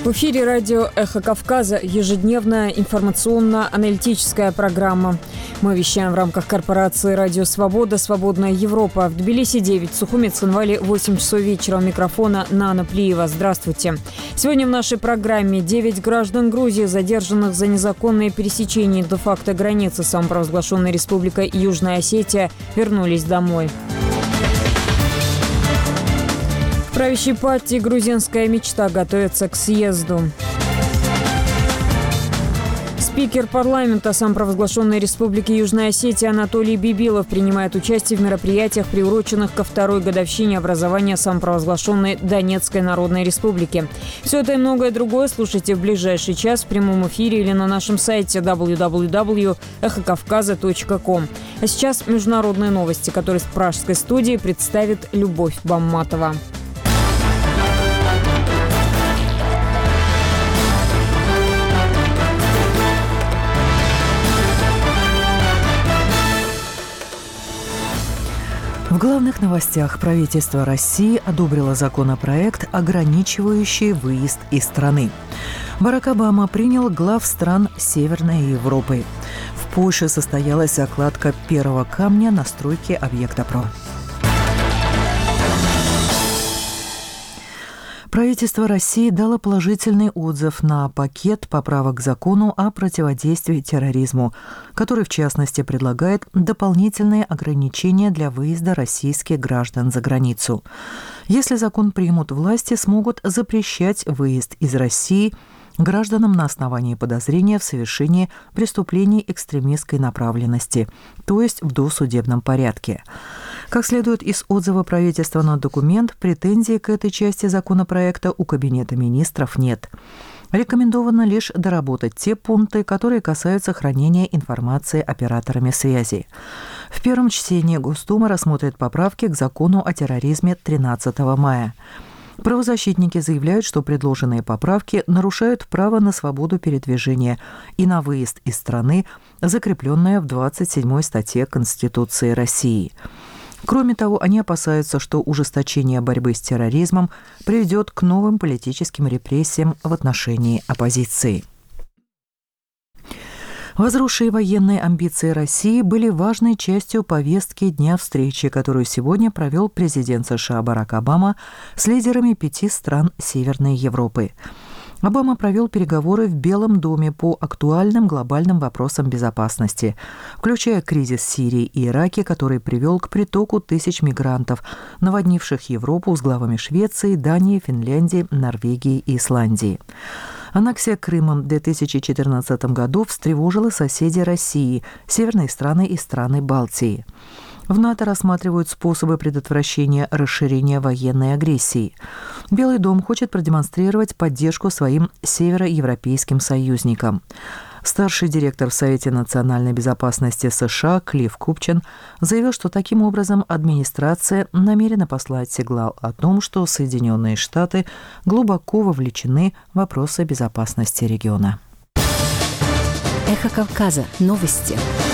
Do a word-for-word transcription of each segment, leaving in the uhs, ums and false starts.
В эфире радио «Эхо Кавказа» ежедневная информационно-аналитическая программа. Мы вещаем в рамках корпорации «Радио Свобода», «Свободная Европа». В Тбилиси девять, Сухуми, Цхинвале восемь часов вечера. У микрофона Нана Плиева. Здравствуйте. Сегодня в нашей программе девять граждан Грузии, задержанных за незаконное пересечение де-факто границы самопровозглашенной республикой Южная Осетия, вернулись домой. В правящей партии «Грузинская мечта» готовится к съезду. Спикер парламента самопровозглашенной республики Южная Осетия Анатолий Бибилов принимает участие в мероприятиях, приуроченных ко второй годовщине образования самопровозглашенной Донецкой Народной Республики. Все это и многое другое слушайте в ближайший час в прямом эфире или на нашем сайте дабл ю дабл ю дабл ю точка эхо кавказа точка ком. А сейчас международные новости, которые с пражской студии представит Любовь Бамматова. В главных новостях: правительство России одобрило законопроект, ограничивающий выезд из страны. Барак Обама принял глав стран Северной Европы. В Польше состоялась закладка первого камня на стройке объекта ПРО. Правительство России дало положительный отзыв на пакет поправок к закону о противодействии терроризму, который, в частности, предлагает дополнительные ограничения для выезда российских граждан за границу. Если закон примут, власти смогут запрещать выезд из России гражданам на основании подозрения в совершении преступлений экстремистской направленности, то есть в досудебном порядке. Как следует из отзыва правительства на документ, претензий к этой части законопроекта у Кабинета министров нет. Рекомендовано лишь доработать те пункты, которые касаются хранения информации операторами связи. В первом чтении Госдума рассмотрит поправки к закону о терроризме тринадцатого мая. Правозащитники заявляют, что предложенные поправки нарушают право на свободу передвижения и на выезд из страны, закрепленное в двадцать седьмой статье Конституции России. Кроме того, они опасаются, что ужесточение борьбы с терроризмом приведет к новым политическим репрессиям в отношении оппозиции. Возросшие военные амбиции России были важной частью повестки дня встречи, которую сегодня провел президент США Барак Обама с лидерами пяти стран Северной Европы. Обама провел переговоры в Белом доме по актуальным глобальным вопросам безопасности, включая кризис в Сирии и Ираке, который привел к притоку тысяч мигрантов, наводнивших Европу с главами Швеции, Дании, Финляндии, Норвегии и Исландии. Аннексия Крыма в две тысячи четырнадцатом году встревожила соседей России, северные страны и страны Балтии. В НАТО рассматривают способы предотвращения расширения военной агрессии. Белый дом хочет продемонстрировать поддержку своим североевропейским союзникам. Старший директор в Совете национальной безопасности США Клифф Купчин заявил, что таким образом администрация намерена послать сигнал о том, что Соединенные Штаты глубоко вовлечены в вопросы безопасности региона. Эхо Кавказа. Новости.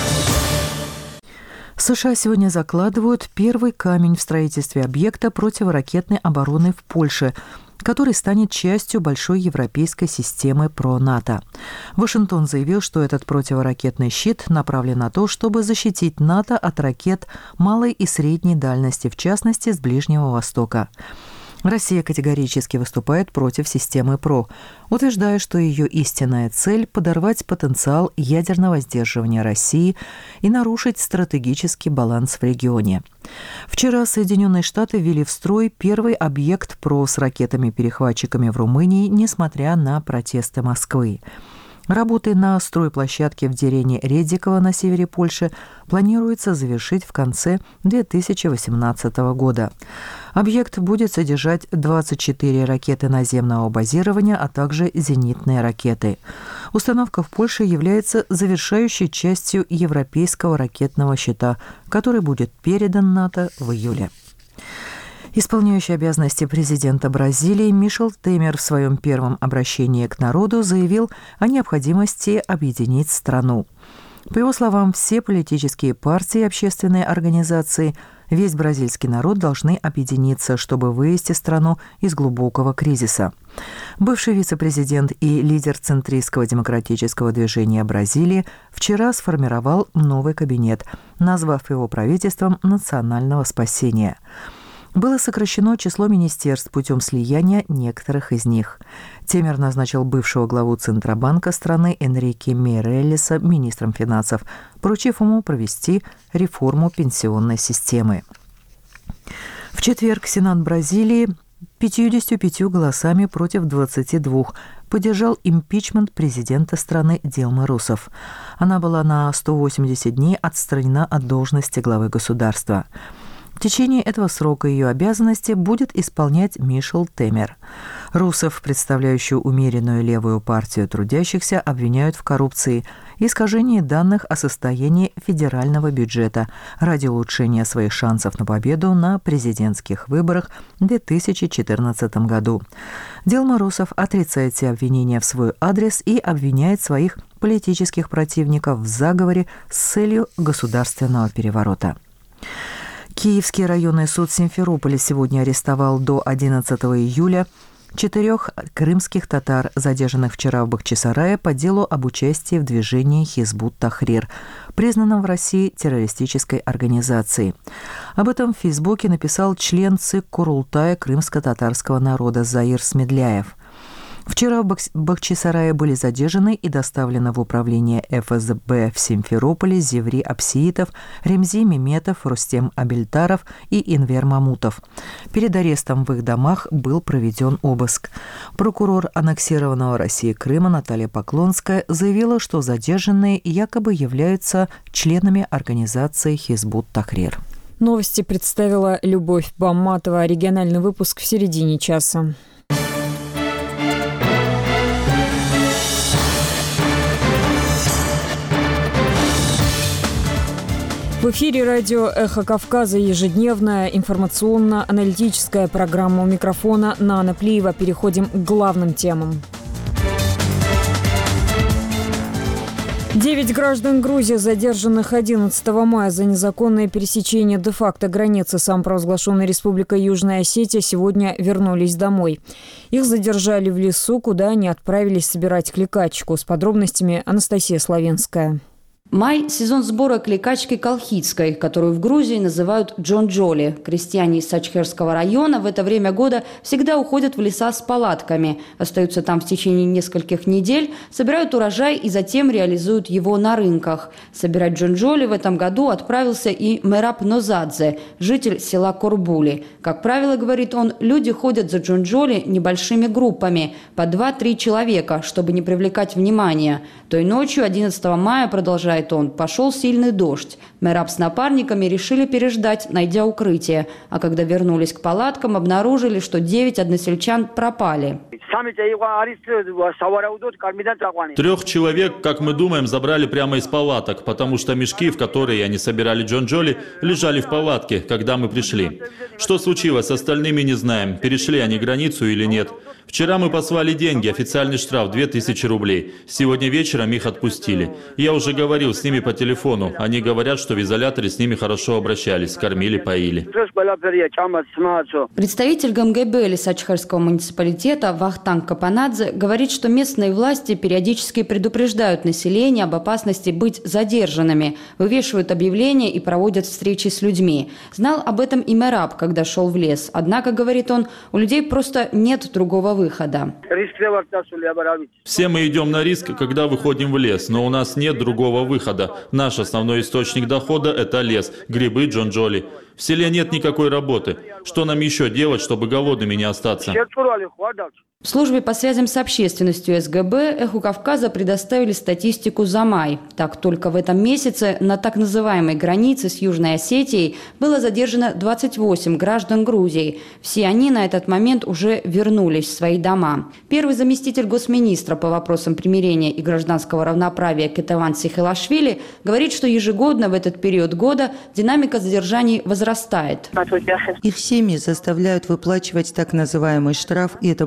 США сегодня закладывают первый камень в строительстве объекта противоракетной обороны в Польше, который станет частью большой европейской системы ПРО-НАТО. Вашингтон заявил, что этот противоракетный щит направлен на то, чтобы защитить НАТО от ракет малой и средней дальности, в частности, с Ближнего Востока. Россия категорически выступает против системы ПРО, утверждая, что ее истинная цель – подорвать потенциал ядерного сдерживания России и нарушить стратегический баланс в регионе. Вчера Соединенные Штаты ввели в строй первый объект ПРО с ракетами-перехватчиками в Румынии, несмотря на протесты Москвы. Работы на стройплощадке в деревне Редиково на севере Польши планируется завершить в конце две тысячи восемнадцатого года. Объект будет содержать двадцать четыре ракеты наземного базирования, а также зенитные ракеты. Установка в Польше является завершающей частью европейского ракетного щита, который будет передан НАТО в июле. Исполняющий обязанности президента Бразилии Мишел Темер в своем первом обращении к народу заявил о необходимости объединить страну. По его словам, все политические партии и общественные организации, весь бразильский народ должны объединиться, чтобы вывести страну из глубокого кризиса. Бывший вице-президент и лидер центристского демократического движения Бразилии вчера сформировал новый кабинет, назвав его правительством национального спасения. Было сокращено число министерств путем слияния некоторых из них. Темер назначил бывшего главу Центробанка страны Энрике Мейрелеса министром финансов, поручив ему провести реформу пенсионной системы. В четверг Сенат Бразилии пятьюдесятью пятью голосами против двадцати двух поддержал импичмент президента страны Дилмы Русефф. Она была на сто восемьдесят дней отстранена от должности главы государства. В течение этого срока ее обязанности будет исполнять Мишел Темер. Русефф, представляющую умеренную левую партию трудящихся, обвиняют в коррупции и искажении данных о состоянии федерального бюджета ради улучшения своих шансов на победу на президентских выборах в две тысячи четырнадцатом году. Дилма Русефф отрицает все обвинения в свой адрес и обвиняет своих политических противников в заговоре с целью государственного переворота. Киевский районный суд Симферополя сегодня арестовал до одиннадцатого июля четырех крымских татар, задержанных вчера в Бахчисарае по делу об участии в движении Хизбут Тахрир, признанном в России террористической организацией. Об этом в Фейсбуке написал член ЦИК Курултая крымско-татарского народа Заир Смедляев. Вчера в Бахчисарае были задержаны и доставлены в управление эф эс бэ в Симферополе Зеври Апсиитов, Ремзи Меметов, Рустем Абельтаров и Инвер Мамутов. Перед арестом в их домах был проведен обыск. Прокурор аннексированного России Крыма Наталья Поклонская заявила, что задержанные якобы являются членами организации Хизбут Тахрир. Новости представила Любовь Бамматова. Региональный выпуск в середине часа. В эфире радио «Эхо Кавказа» ежедневная информационно-аналитическая программа. У микрофона Нана Плиева. Переходим к главным темам. Девять граждан Грузии, задержанных одиннадцатого мая за незаконное пересечение де-факто границы самопровозглашенной Республикой Южная Осетия, сегодня вернулись домой. Их задержали в лесу, куда они отправились собирать кликачку. С подробностями Анастасия Славенская. Май – сезон сбора кликачки колхидской, которую в Грузии называют джонджоли. Крестьяне из Сачхерского района в это время года всегда уходят в леса с палатками, остаются там в течение нескольких недель, собирают урожай и затем реализуют его на рынках. Собирать джонджоли в этом году отправился и Мераб Нозадзе, житель села Корбули. Как правило, говорит он, люди ходят за джонджоли небольшими группами, по два-три человека, чтобы не привлекать внимания. Той ночью одиннадцатого мая, продолжает он, пошел сильный дождь. Мераб с напарниками решили переждать, найдя укрытие. А когда вернулись к палаткам, обнаружили, что девять односельчан пропали. Трех человек, как мы думаем, забрали прямо из палаток, потому что мешки, в которые они собирали джонджоли, лежали в палатке, когда мы пришли. Что случилось с остальными, не знаем, перешли они границу или нет. Вчера мы послали деньги, официальный штраф две тысячи рублей. Сегодня вечером их отпустили. Я уже говорил с ними по телефону. Они говорят, что в изоляторе с ними хорошо обращались, кормили, поили. Представитель ГМГБ Сачхерского муниципалитета Вахтанг Капанадзе говорит, что местные власти периодически предупреждают население об опасности быть задержанными, вывешивают объявления и проводят встречи с людьми. Знал об этом и Мераб, когда шел в лес. Однако, говорит он, у людей просто нет другого выхода. Все мы идем на риск, когда выходим в лес, но у нас нет другого выхода. Наш основной источник дохода – это лес, грибы, джонджоли. В селе нет никакой работы. Что нам еще делать, чтобы голодными не остаться? В службе по связям с общественностью эс гэ бэ «Эху Кавказа» предоставили статистику за май. Так, только в этом месяце на так называемой границе с Южной Осетией было задержано двадцать восемь граждан Грузии. Все они на этот момент уже вернулись в свои дома. Первый заместитель госминистра по вопросам примирения и гражданского равноправия Кетеван Сихилашвили говорит, что ежегодно в этот период года динамика задержаний возрастает. Их семьи заставляют выплачивать так называемый штраф, и это большое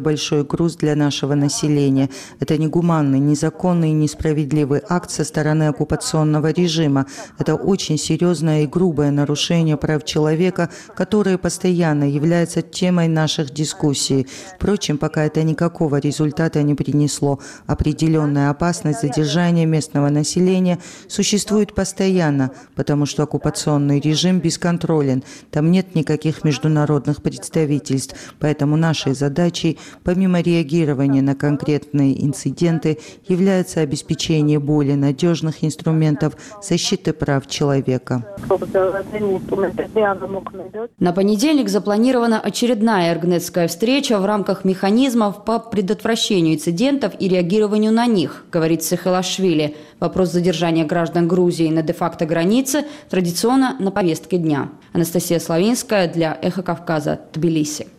груз для нашего населения. Это негуманный, незаконный и несправедливый акт со стороны оккупационного режима. Это очень серьезное и грубое нарушение прав человека, которое постоянно является темой наших дискуссий. Впрочем, пока это никакого результата не принесло. Определенная опасность задержания местного населения существует постоянно, потому что оккупационный режим бесконтролен. Там нет никаких международных представительств. Поэтому нашей задачей, помимо реагирования на конкретные инциденты, является обеспечение более надежных инструментов защиты прав человека. На понедельник запланирована очередная эргнетская встреча в рамках механизмов по предотвращению инцидентов и реагированию на них, говорит Саакашвили. Вопрос задержания граждан Грузии на де-факто границе традиционно на повестке дня. Анастасия Славинская для «Эхо Кавказа», Тбилиси.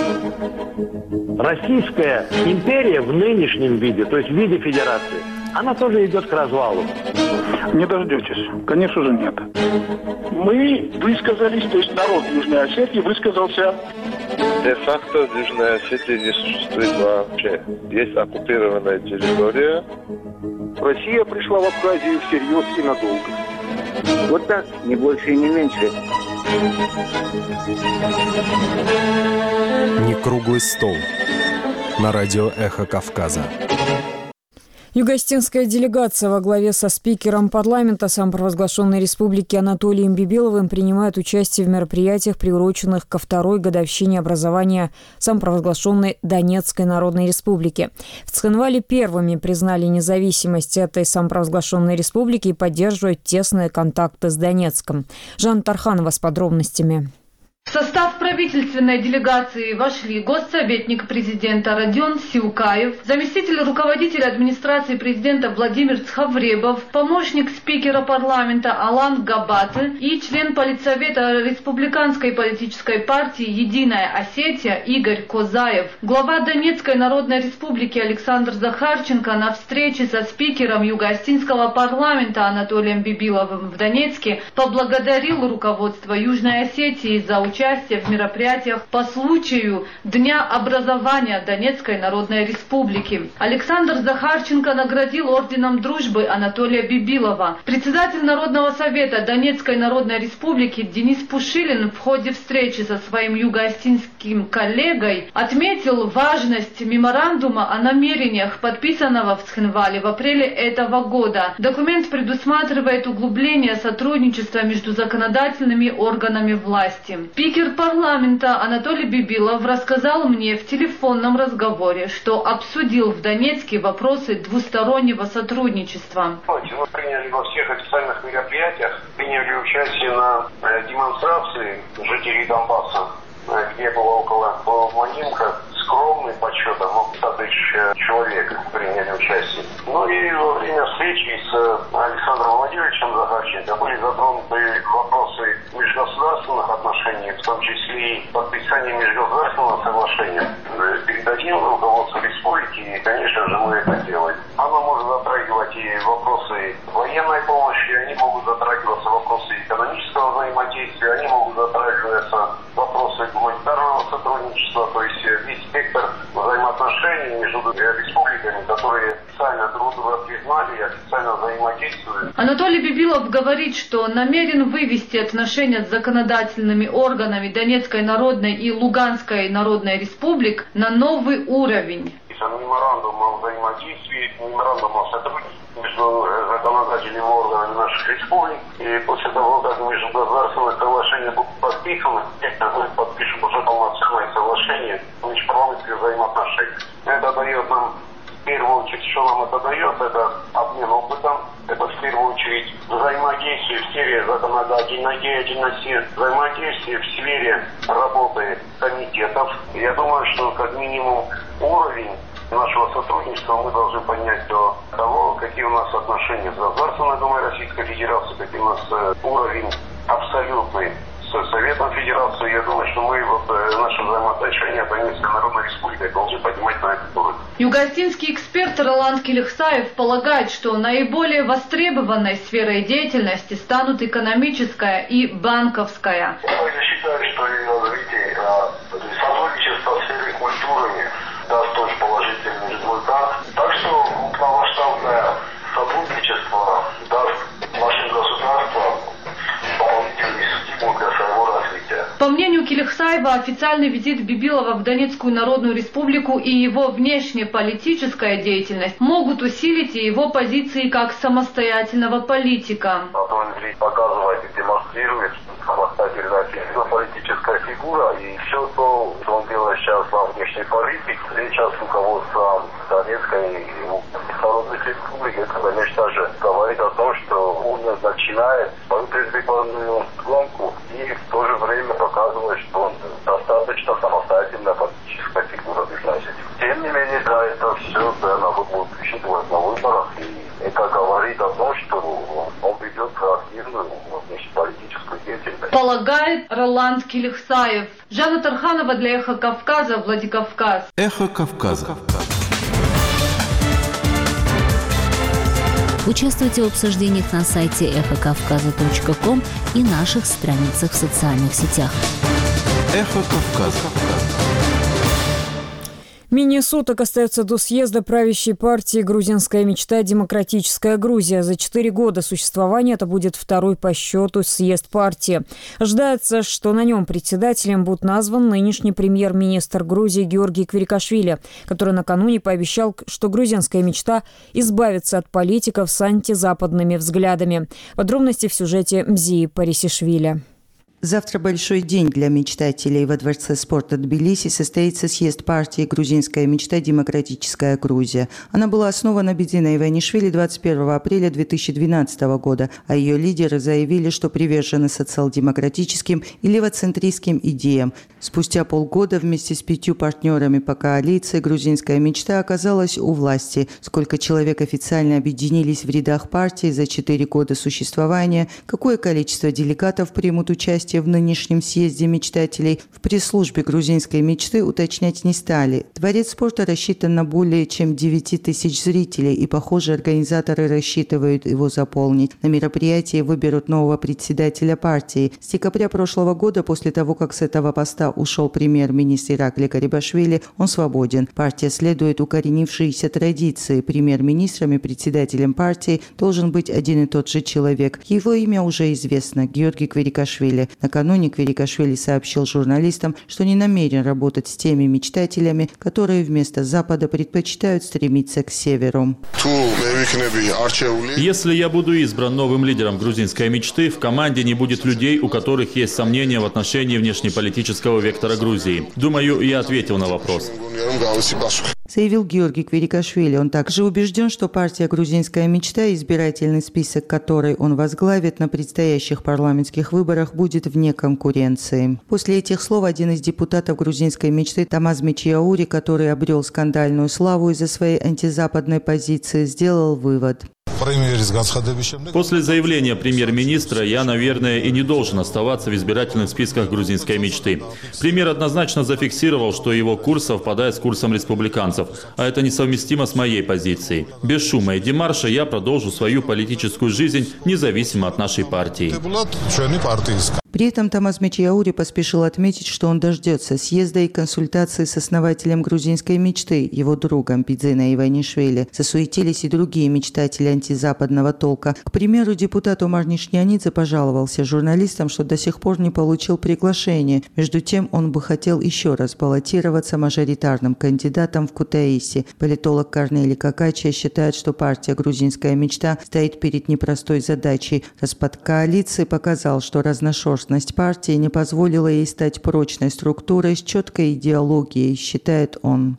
Российская империя в нынешнем виде, то есть в виде федерации, она тоже идет к развалу. Не дождетесь. Конечно же, нет. Мы высказались, то есть народ Южной Осетии высказался. Де-факто в Южной Осетии не существует вообще. Есть оккупированная территория. Россия пришла в Абхазию всерьез и надолго. Вот так, не больше и не меньше. Не круглый стол. На радио «Эхо Кавказа». Юго-Осетинская делегация во главе со спикером парламента самопровозглашенной республики Анатолием Бибиловым принимает участие в мероприятиях, приуроченных ко второй годовщине образования самопровозглашенной Донецкой Народной Республики. В Цхинвале первыми признали независимость этой самопровозглашенной республики и поддерживают тесные контакты с Донецком. Жанна Тарханова с подробностями. В состав правительственной делегации вошли госсоветник президента Родион Силкаев, заместитель руководителя администрации президента Владимир Цхавребов, помощник спикера парламента Алан Габаты и член политсовета Республиканской политической партии «Единая Осетия» Игорь Козаев. Глава Донецкой Народной Республики Александр Захарченко на встрече со спикером Юго-Осетинского парламента Анатолием Бибиловым в Донецке поблагодарил руководство Южной Осетии за участие участие в мероприятиях по случаю Дня образования Донецкой Народной Республики. Александр Захарченко наградил орденом дружбы Анатолия Бибилова. Председатель Народного совета Донецкой Народной Республики Денис Пушилин в ходе встречи со своим юго-осетинским коллегой отметил важность меморандума о намерениях, подписанного в Цхинвале в апреле этого года. Документ предусматривает углубление сотрудничества между законодательными органами власти. Спикер парламента Анатолий Бибилов рассказал мне в телефонном разговоре, что обсудил в Донецке вопросы двустороннего сотрудничества. Мы приняли во всех официальных мероприятиях, приняли участие на демонстрации жителей Донбасса, где было около половинка, скромный подсчетом, сто тысяч человек приняли участие. Ну и во время встречи с Александром Владимировичем Захарченко были затронуты вопросы межгосударственных отношений, в том числе и подписания межгосударственного соглашения. Передадим руководству республики, и, конечно же, мы это делаем. Оно может затрагивать и вопросы военной помощи, они могут затрагиваться вопросы экономического взаимодействия, они могут затрагиваться вопросы гуманитарного сотрудничества, то есть весь спектр взаимоотношений между республиками, которые официально друг друга признали и официально взаимодействуют. Анатолий Бибилов говорит, что намерен вывести отношения с законодательными органами Донецкой Народной и Луганской Народной Республик на новый уровень. Меморандум о взаимодействии, меморандум о сотрудничестве между законодательными органами наших республик. И после того, как межгосударственное соглашение будет подписано, мы подпишем уже полноценное соглашение межпарламентских взаимоотношений. Это дает нам, в первую очередь, что нам это дает, это обмен опытом, это в первую очередь взаимодействие в сфере законодательной деятельности, взаимодействие в сфере работы комитетов. Я думаю, что как минимум уровень нашего сотрудничества мы должны поднять до того, какие у нас отношения с Государственной Думой Российской Федерации, какие у нас уровень абсолютный с Советом Федерации. Я думаю, что мы вот наши взаимоотношения с Донецкой Народной Республикой должны поднимать на этот уровень. Юго-осетинский эксперт Роланд Келихсаев полагает, что наиболее востребованной сферой деятельности станут экономическая и банковская. Я считаю, что развитие сотрудничества в сфере культуры даст тоже положительный результат. Так что крупномасштабное сотрудничество даст нашим государствам дополнительный стимул для своего развития. По мнению Килихсаева, официальный визит Бибилова в Донецкую Народную Республику и его внешнеполитическая деятельность могут усилить и его позиции как самостоятельного политика. Анатолий показывает и демонстрирует самостоятельная фигура, политическая фигура, и все то, что он делает сейчас во внешней политике, сейчас с руководством Донецкой и Народных Республик, это, конечно же, говорит о том, что он начинает свою предвыборную гонку и в то же время показывает, что он достаточно самостоятельная политическая фигура в Южной. Тем не менее, да, это все, да, надо будет учитывать на выборах, и это говорит о том, что он ведет активную внешнеполитическую деятельность. Полагает Роланд Килихсаев. Жанна Тарханова для «Эхо Кавказа», Владикавказ. «Эхо Кавказа». Участвуйте в обсуждениях на сайте эхо кавказа точка ком и наших страницах в социальных сетях. «Эхо Кавказа». Менее суток остается до съезда правящей партии «Грузинская мечта. Демократическая Грузия». За четыре года существования это будет второй по счету съезд партии. Ожидается, что на нем председателем будет назван нынешний премьер-министр Грузии Георгий Квирикашвили, который накануне пообещал, что «Грузинская мечта» избавится от политиков с антизападными взглядами. Подробности в сюжете Мзии Парисишвили. Завтра большой день для мечтателей. Во Дворце спорта Тбилиси состоится съезд партии «Грузинская мечта. Демократическая Грузия». Она была основана Бедзиной Иванишвили двадцать первого апреля две тысячи двенадцатого года, а ее лидеры заявили, что привержены социал-демократическим и левоцентристским идеям. Спустя полгода вместе с пятью партнерами по коалиции «Грузинская мечта» оказалась у власти. Сколько человек официально объединились в рядах партии за четыре года существования, какое количество делегатов примут участие в нынешнем съезде мечтателей, в пресс-службе «Грузинской мечты» уточнять не стали. Дворец спорта рассчитан на более чем девять тысяч зрителей, и, похоже, организаторы рассчитывают его заполнить. На мероприятии выберут нового председателя партии. С декабря прошлого года, после того, как с этого поста ушел премьер-министр Иракли Гарибашвили, он свободен. Партия следует укоренившейся традиции. Премьер-министром и председателем партии должен быть один и тот же человек. Его имя уже известно – Георгий Квирикашвили. Накануне Квирикашвили сообщил журналистам, что не намерен работать с теми мечтателями, которые вместо Запада предпочитают стремиться к северу. Если я буду избран новым лидером грузинской мечты, в команде не будет людей, у которых есть сомнения в отношении внешнеполитического вектора Грузии. Думаю, я ответил на вопрос. Заявил Георгий Квирикашвили. Он также убежден, что партия «Грузинская мечта», избирательный список которой он возглавит на предстоящих парламентских выборах, будет вне конкуренции. После этих слов один из депутатов «Грузинской мечты» Тамаз Мичиаури, который обрел скандальную славу из-за своей антизападной позиции, сделал вывод. После заявления премьер-министра я, наверное, и не должен оставаться в избирательных списках грузинской мечты. Премьер однозначно зафиксировал, что его курс совпадает с курсом республиканцев, а это несовместимо с моей позицией. Без шума и демарша я продолжу свою политическую жизнь независимо от нашей партии. При этом Тамаз Мичиаури поспешил отметить, что он дождется съезда и консультации с основателем «Грузинской мечты», его другом Бедзиной Иванишвили. Засуетились и другие мечтатели антизападного толка. К примеру, депутат Омар Нишнянидзе пожаловался журналистам, что до сих пор не получил приглашение. Между тем, он бы хотел еще раз баллотироваться мажоритарным кандидатом в Кутаиси. Политолог Корнелий Какачия считает, что партия «Грузинская мечта» стоит перед непростой задачей. Распад коалиции показал, что разношерстность партии не позволила ей стать прочной структурой с четкой идеологией, считает он.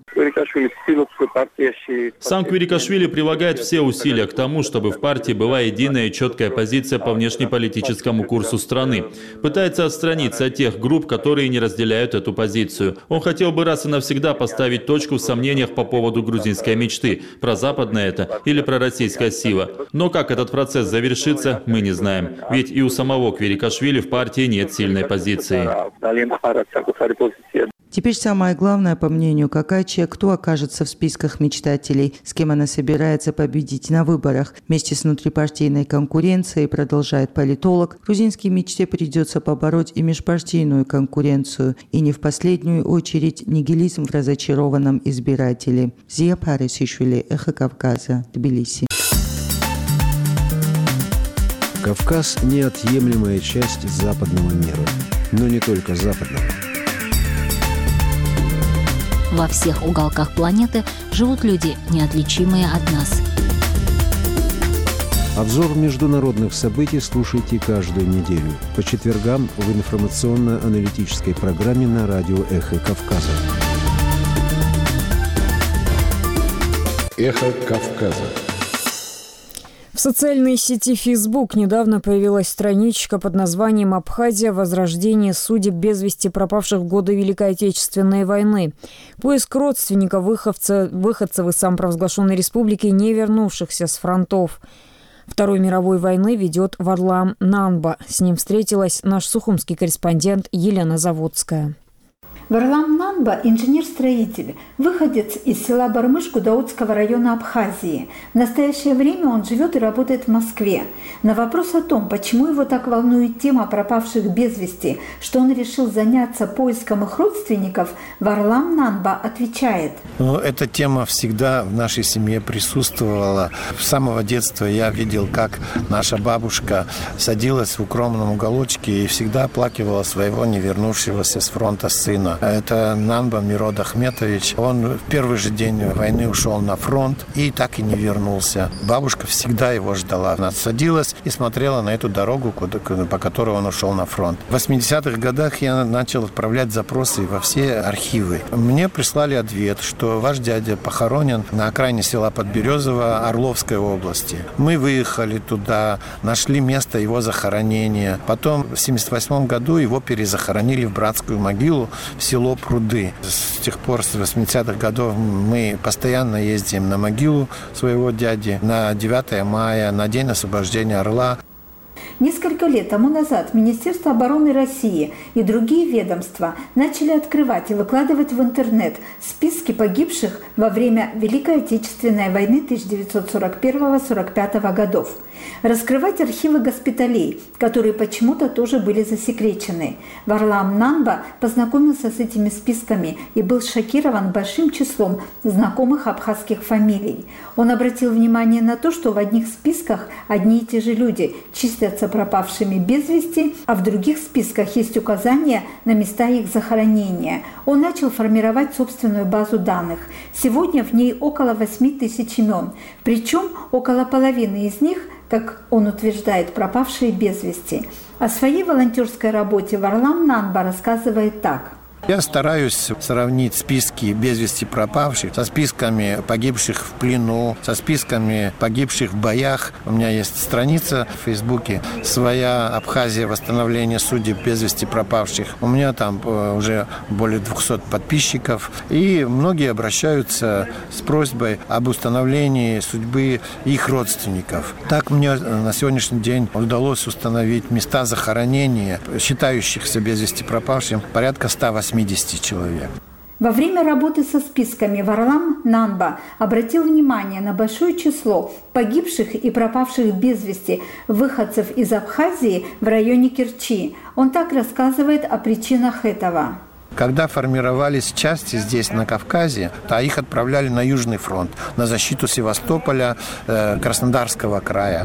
Сам Квирикашвили прилагает все усилия к тому, чтобы в партии была единая и четкая позиция по внешнеполитическому курсу страны. Пытается отстраниться от тех групп, которые не разделяют эту позицию. Он хотел бы раз и навсегда поставить точку в сомнениях по поводу грузинской мечты, прозападная это или пророссийская сила. Но как этот процесс завершится, мы не знаем. Ведь и у самого Квирикашвили в партии нет сильной позиции. Теперь самое главное, по мнению Какачи, кто окажется в списках мечтателей, с кем она собирается победить на выборах. Вместе с внутрипартийной конкуренцией, продолжает политолог, грузинской мечте придется побороть и межпартийную конкуренцию, и не в последнюю очередь нигилизм в разочарованном избирателе. Зия Парисишвили, Эхо Кавказа, Тбилиси. Кавказ – неотъемлемая часть западного мира, но не только западного. Во всех уголках планеты живут люди, неотличимые от нас. Обзор международных событий слушайте каждую неделю по четвергам в информационно-аналитической программе на радио «Эхо Кавказа». «Эхо Кавказа». В социальной сети Facebook недавно появилась страничка под названием «Абхазия. Возрождение судеб без вести пропавших в годы Великой Отечественной войны». Поиск родственников выходцев, выходцев из самопровозглашенной республики, не вернувшихся с фронтов Второй мировой войны, ведет Варлам Нанба. С ним встретилась наш сухумский корреспондент Елена Заводская. Варлам Нанба – инженер-строитель, выходец из села Бармыш Гудаутского района Абхазии. В настоящее время он живет и работает в Москве. На вопрос о том, почему его так волнует тема пропавших без вести, что он решил заняться поиском их родственников, Варлам Нанба отвечает. Ну, эта тема всегда в нашей семье присутствовала. С самого детства я видел, как наша бабушка садилась в укромном уголочке и всегда оплакивала своего не вернувшегося с фронта сына. Это Нанба Мирод Ахметович. Он в первый же день войны ушел на фронт и так и не вернулся. Бабушка всегда его ждала. Она садилась и смотрела на эту дорогу, по которой он ушел на фронт. В восьмидесятых годах я начал отправлять запросы во все архивы. Мне прислали ответ, что ваш дядя похоронен на окраине села Подберезово Орловской области. Мы выехали туда, нашли место его захоронения. Потом в семьдесят восьмом году его перезахоронили в братскую могилу в село Пруды. С тех пор, с восьмидесятых годов, мы постоянно ездим на могилу своего дяди на девятое мая, на День освобождения Орла. Несколько лет тому назад Министерство обороны России и другие ведомства начали открывать и выкладывать в интернет списки погибших во время Великой Отечественной войны тысяча девятьсот сорок первого — сорок пятого годов. Раскрывать архивы госпиталей, которые почему-то тоже были засекречены. Варлам Нанба познакомился с этими списками и был шокирован большим числом знакомых абхазских фамилий. Он обратил внимание на то, что в одних списках одни и те же люди числятся пропавшими без вести, а в других списках есть указания на места их захоронения. Он начал формировать собственную базу данных. Сегодня в ней около восьми тысяч имен, причем около половины из них, как он утверждает, пропавшие без вести. О своей волонтерской работе Варлам Нанба рассказывает так. Я стараюсь сравнить списки без вести пропавших со списками погибших в плену, со списками погибших в боях. У меня есть страница в Фейсбуке «Своя Абхазия. Восстановление судеб без вести пропавших». У меня там уже более двухсот подписчиков. И многие обращаются с просьбой об установлении судьбы их родственников. Так мне на сегодняшний день удалось установить места захоронения считающихся без вести пропавшим порядка ста восьмидесяти человек. Во время работы со списками Варлам Нанба обратил внимание на большое число погибших и пропавших без вести выходцев из Абхазии в районе Керчи. Он так рассказывает о причинах этого. Когда формировались части здесь, на Кавказе, то их отправляли на Южный фронт, на защиту Севастополя, э, Краснодарского края.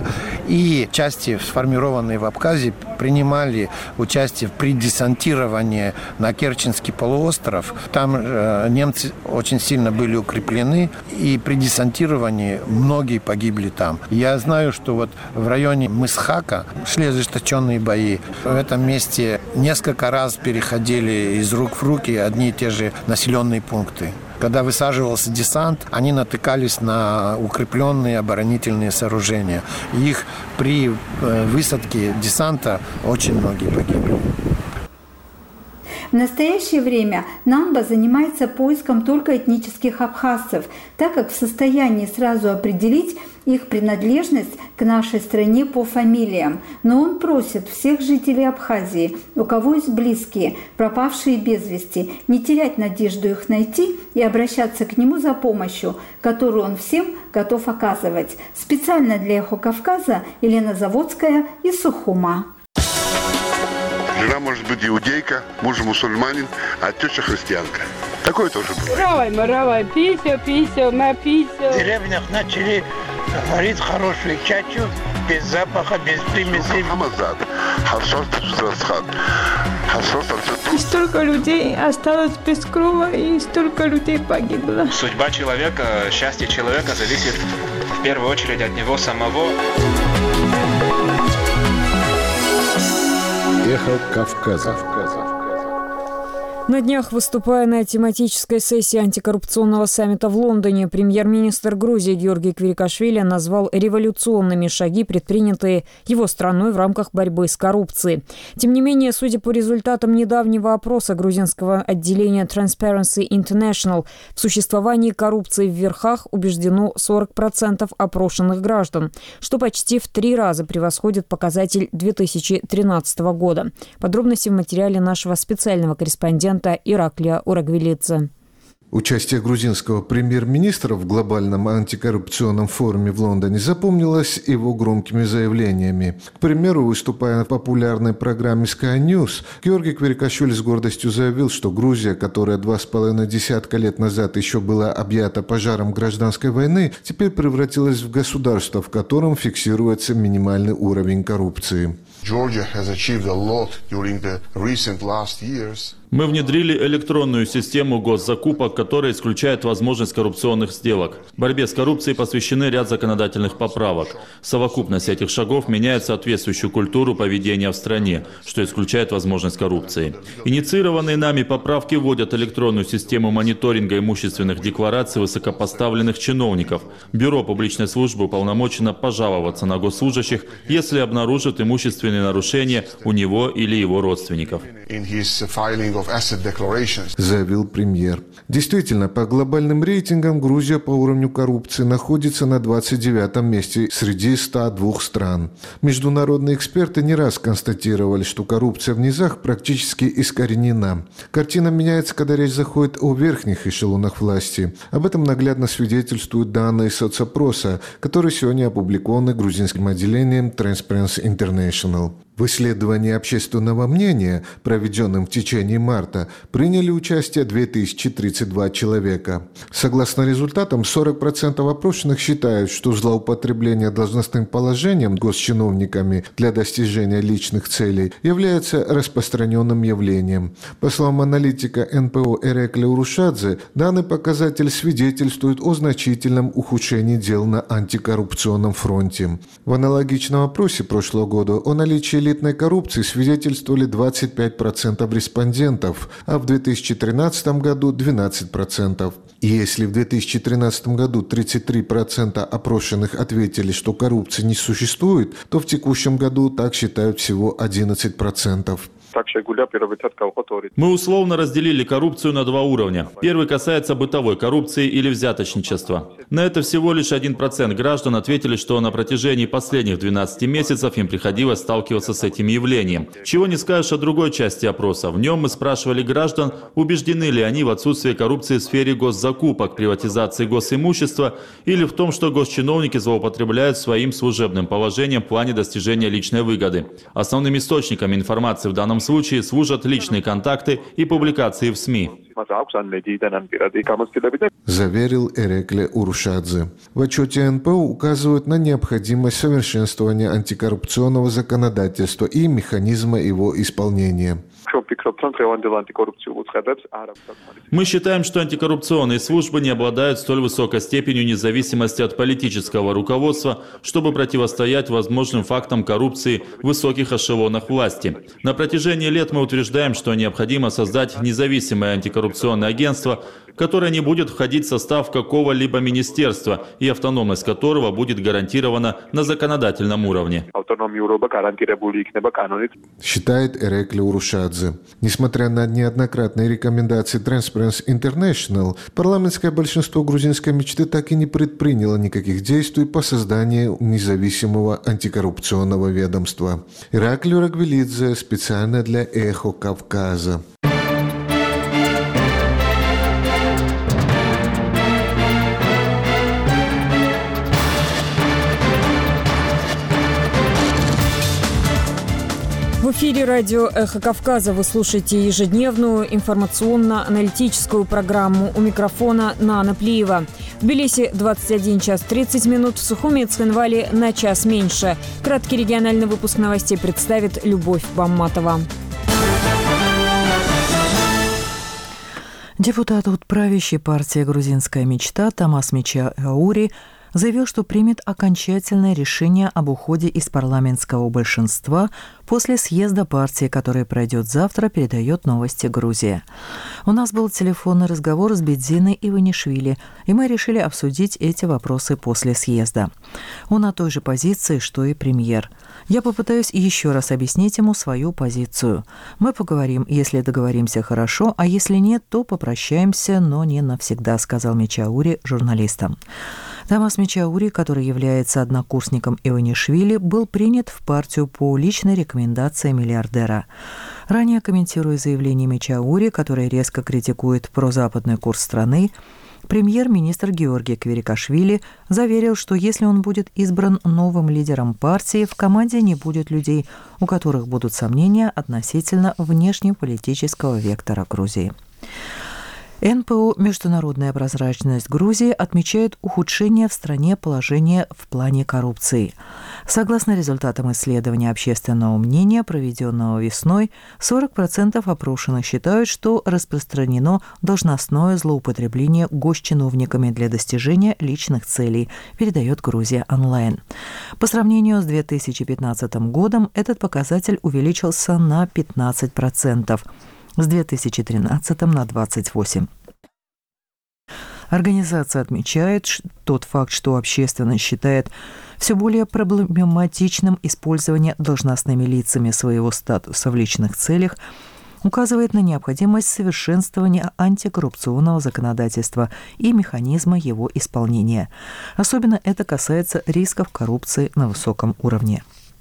И части, сформированные в Абхазии, принимали участие при десантировании на Керченский полуостров. Там э, немцы очень сильно были укреплены, и при десантировании многие погибли там. Я знаю, что вот в районе Мысхака шли ожесточенные бои. В этом месте несколько раз переходили из рук в руки одни и те же населенные пункты. Когда высаживался десант, они натыкались на укрепленные оборонительные сооружения. Их при высадке десанта очень многие погибли. В настоящее время Намба занимается поиском только этнических абхазцев, так как в состоянии сразу определить их принадлежность к нашей стране по фамилиям. Но он просит всех жителей Абхазии, у кого есть близкие, пропавшие без вести, не терять надежду их найти и обращаться к нему за помощью, которую он всем готов оказывать. Специально для «Эхо Кавказа» Елена Заводская из Сухума. Жена может быть иудейка, муж мусульманин, а теща христианка. Такое тоже бывает. Равай, мы равай, пися, пися, на пися. В деревнях начали варить хорошую чачу, без запаха, без примесей. Хамазад, харсос, расхат. И столько людей осталось без крова, и столько людей погибло. Судьба человека, счастье человека зависит в первую очередь от него самого. Эхо Кавказа. На днях, выступая на тематической сессии антикоррупционного саммита в Лондоне, премьер-министр Грузии Георгий Квирикашвили назвал революционными шаги, предпринятые его страной в рамках борьбы с коррупцией. Тем не менее, судя по результатам недавнего опроса грузинского отделения Transparency International, в существовании коррупции в верхах убеждено сорок процентов опрошенных граждан, что почти в три раза превосходит показатель две тысячи тринадцатого года. Подробности в материале нашего специального корреспондента Ираклия Урагвелидзе. Участие грузинского премьер-министра в глобальном антикоррупционном форуме в Лондоне запомнилось его громкими заявлениями. К примеру, выступая в популярной программе Sky News, Георгий Квирикашвили с гордостью заявил, что Грузия, которая два с половиной десятка лет назад еще была объята пожаром гражданской войны, теперь превратилась в государство, в котором фиксируется минимальный уровень коррупции. Мы внедрили электронную систему госзакупок, которая исключает возможность коррупционных сделок. Борьбе с коррупцией посвящены ряд законодательных поправок. Совокупность этих шагов меняет соответствующую культуру поведения в стране, что исключает возможность коррупции. Инициированные нами поправки вводят электронную систему мониторинга имущественных деклараций высокопоставленных чиновников. Бюро публичной службы уполномочено пожаловаться на госслужащих, если обнаружат имущественные нарушения у него или его родственников. Заявил премьер. Действительно, по глобальным рейтингам Грузия по уровню коррупции находится на двадцать девятом месте среди ста двух стран. Международные эксперты не раз констатировали, что коррупция в низах практически искоренена. Картина меняется, когда речь заходит о верхних эшелонах власти. Об этом наглядно свидетельствуют данные соцопроса, которые сегодня опубликованы грузинским отделением Transparency International. В исследовании общественного мнения, проведенном в течение марта, приняли участие две тысячи тридцать два человека. Согласно результатам, сорок процентов опрошенных считают, что злоупотребление должностным положением госчиновниками для достижения личных целей является распространенным явлением. По словам аналитика эн пэ о Эрекля Урушадзе, данный показатель свидетельствует о значительном ухудшении дел на антикоррупционном фронте. В аналогичном опросе прошлого года о наличии элитной коррупции свидетельствовали двадцать пять процентов респондентов, а в две тысячи тринадцатом году двенадцать процентов. И если в две тысячи тринадцатом году тридцать три процента опрошенных ответили, что коррупции не существует, то в текущем году так считают всего одиннадцать процентов. Мы условно разделили коррупцию на два уровня. Первый касается бытовой коррупции или взяточничества. На это всего лишь один процент граждан ответили, что на протяжении последних двенадцати месяцев им приходилось сталкиваться с этим явлением. Чего не скажешь о другой части опроса. В нем мы спрашивали граждан, убеждены ли они в отсутствии коррупции в сфере госзакупок, приватизации госимущества или в том, что госчиновники злоупотребляют своим служебным положением в плане достижения личной выгоды. Основными источниками информации в данном случае служат личные контакты и публикации в СМИ. Заверил Эрекле Урушадзе. В отчете эн пэ о указывают на необходимость совершенствования антикоррупционного законодательства и механизма его исполнения. Мы считаем, что антикоррупционные службы не обладают столь высокой степенью независимости от политического руководства, чтобы противостоять возможным фактам коррупции в высоких эшелонах власти. На протяжении лет мы утверждаем, что необходимо создать независимое антикоррупционное агентство, которое не будет входить в состав какого-либо министерства и автономность которого будет гарантирована на законодательном уровне. Считает Эрекли Урушадзе. Несмотря на неоднократные рекомендации Transparency International, парламентское большинство грузинской мечты так и не предприняло никаких действий по созданию независимого антикоррупционного ведомства. Иракли Рагвелидзе специально для «Эхо Кавказа». В эфире радио «Эхо Кавказа» вы слушаете ежедневную информационно-аналитическую программу. У микрофона Нана Плиева. В Тбилиси двадцать один час тридцать минут, в Сухуми и Цхинвале на час меньше. Краткий региональный выпуск новостей представит Любовь Бамматова. Депутат от правящей партии «Грузинская мечта» Тамас Мечаури заявил, что примет окончательное решение об уходе из парламентского большинства после съезда партии, который пройдет завтра, передает новости Грузия. У нас был телефонный разговор с Бедзиной Иванишвили, и мы решили обсудить эти вопросы после съезда. Он на той же позиции, что и премьер. Я попытаюсь еще раз объяснить ему свою позицию. Мы поговорим, если договоримся, хорошо, а если нет, то попрощаемся, но не навсегда, сказал Мечаури журналистам. Тамас Мечаури, который является однокурсником Иванишвили, был принят в партию по личной рекомендации миллиардера. Ранее, комментируя заявление Мечаури, который резко критикует прозападный курс страны, премьер-министр Георгий Кверикашвили заверил, что если он будет избран новым лидером партии, в команде не будет людей, у которых будут сомнения относительно внешнеполитического вектора Грузии. эн пэ о «Международная прозрачность Грузии» отмечает ухудшение в стране положения в плане коррупции. Согласно результатам исследования общественного мнения, проведенного весной, сорок процентов опрошенных считают, что распространено должностное злоупотребление госчиновниками для достижения личных целей, передает Грузия онлайн. По сравнению с две тысячи пятнадцатым годом этот показатель увеличился на пятнадцать процентов. С две тысячи тринадцатым на двадцать восемь процентов. Организация отмечает тот факт, что общественность считает все более проблематичным использование должностными лицами своего статуса в личных целях, указывает на необходимость совершенствования антикоррупционного законодательства и механизма его исполнения. Особенно это касается рисков коррупции на высоком уровне.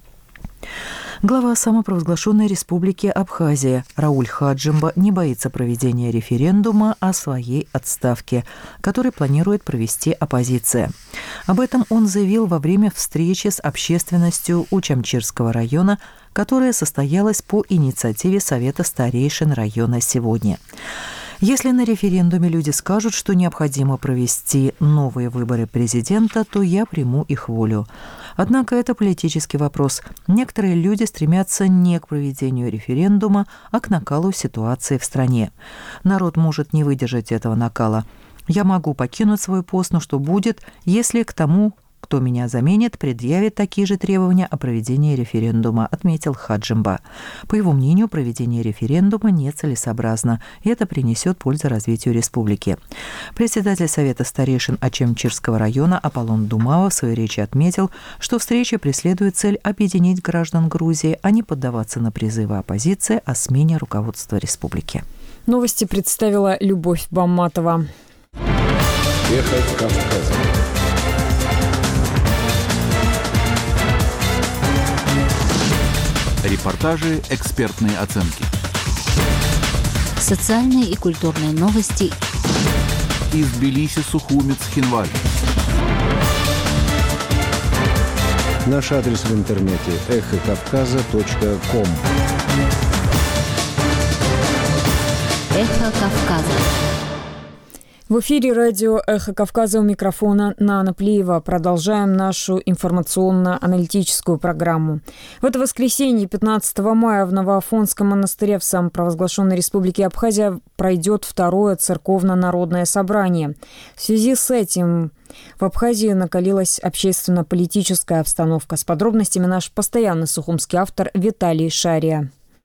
Глава самопровозглашенной республики Абхазия Рауль Хаджимба не боится проведения референдума о своей отставке, который планирует провести оппозиция. Об этом он заявил во время встречи с общественностью Учамчирского района, которая состоялась по инициативе Совета старейшин района сегодня. Если на референдуме люди скажут, что необходимо провести новые выборы президента, то я приму их волю. Однако это политический вопрос. Некоторые люди стремятся не к проведению референдума, а к накалу ситуации в стране. Народ может не выдержать этого накала. Я могу покинуть свой пост, но что будет, если к тому, кто меня заменит, предъявит такие же требования о проведении референдума, отметил Хаджимба. По его мнению, проведение референдума нецелесообразно, и это принесет пользу развитию республики. Председатель Совета старейшин Ачемчирского района Аполлон Думава в своей речи отметил, что встреча преследует цель объединить граждан Грузии, а не поддаваться на призывы оппозиции о смене руководства республики. Новости представила Любовь Бамматова. Эхо Кавказа. Репортажи, экспертные оценки. Социальные и культурные новости. Из Тбилиси, Сухуми, Цхинвали. Наш адрес в интернете эхо кавказа точка ком. Эхо Кавказа. В эфире радио «Эхо Кавказа», у микрофона Нана Плиева. Продолжаем нашу информационно-аналитическую программу. В это воскресенье, пятнадцатого мая, в Новоафонском монастыре в самопровозглашенной республике Абхазия пройдет второе церковно-народное собрание. В связи с этим в Абхазии накалилась общественно-политическая обстановка. С подробностями наш постоянный сухумский автор Виталий Шария.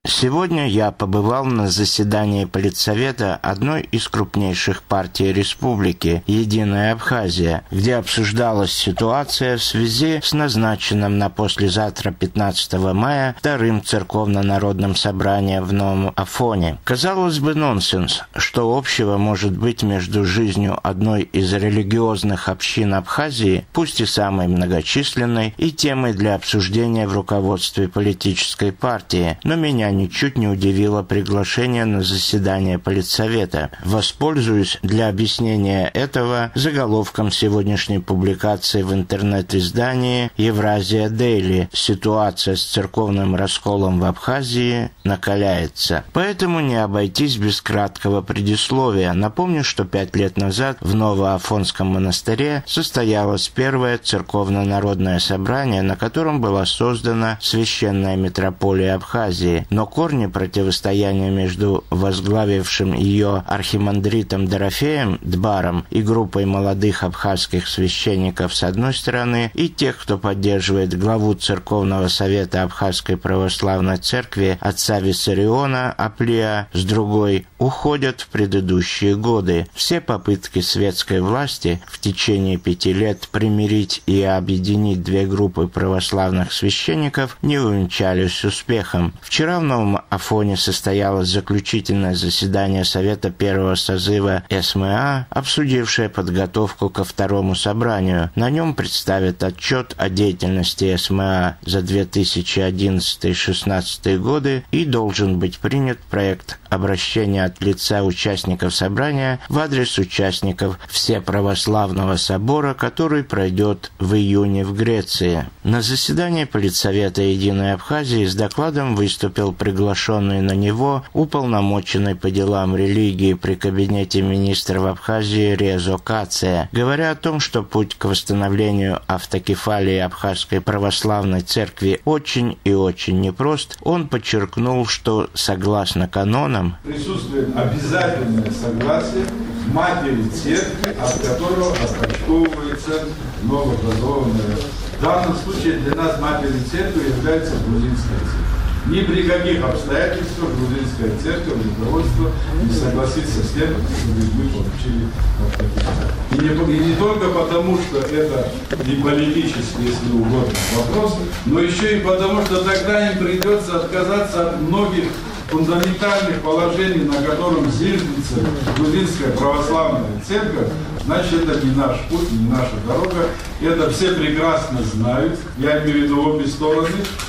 Сегодня я побывал на заседании Политсовета одной из крупнейших партий республики «Единая Абхазия», где обсуждалась ситуация в связи с назначенным на послезавтра пятнадцатого мая вторым церковно-народным собранием в Новом Афоне. Казалось бы, нонсенс, что общего может быть между жизнью одной из религиозных общин Абхазии, пусть и самой многочисленной, и темой для обсуждения в руководстве политической партии, но меня ничуть не удивило приглашение на заседание Политсовета. Воспользуюсь для объяснения этого заголовком сегодняшней публикации в интернет-издании «Евразия Дейли. Ситуация с церковным расколом в Абхазии накаляется». Поэтому не обойтись без краткого предисловия. Напомню, что пять лет назад в Новоафонском монастыре состоялось первое церковно-народное собрание, на котором была создана Священная митрополия Абхазии. Но корни противостояния между возглавившим ее архимандритом Дорофеем Дбаром и группой молодых абхазских священников с одной стороны и тех, кто поддерживает главу Церковного совета Абхазской православной церкви отца Виссариона Аплия с другой, уходят в предыдущие годы. Все попытки светской власти в течение пяти лет примирить и объединить две группы православных священников не увенчались успехом. Вчера в Новом Афоне состоялось заключительное заседание Совета первого созыва СМА, обсудившее подготовку ко второму собранию. На нем представят отчет о деятельности СМА за две тысячи одиннадцатый — две тысячи шестнадцатый годы и должен быть принят проект обращения от лица участников собрания в адрес участников Всеправославного собора, который пройдет в июне в Греции. На заседании Политсовета Единой Абхазии с докладом выступил приглашенный на него уполномоченный по делам религии при кабинете министров Абхазии Резо Кация. Говоря о том, что путь к восстановлению автокефалии Абхазской православной церкви очень и очень непрост, он подчеркнул, что согласно канонам присутствует обязательное согласие матери церкви, от которого отпочковывается новообразованная. В данном случае для нас матерью церкви является грузинская церковь. Ни при каких обстоятельствах грузинская церковь, руководство не согласится с тем, чтобы мы получили автокефалию. И не, и не только потому, что это не политический, если угодно, вопрос, но еще и потому, что тогда им придется отказаться от многих фундаментальных положений, на котором зиждется грузинская православная церковь. Значит, это не наш путь, не наша дорога. Это все прекрасно знают, я имею в виду обе стороны,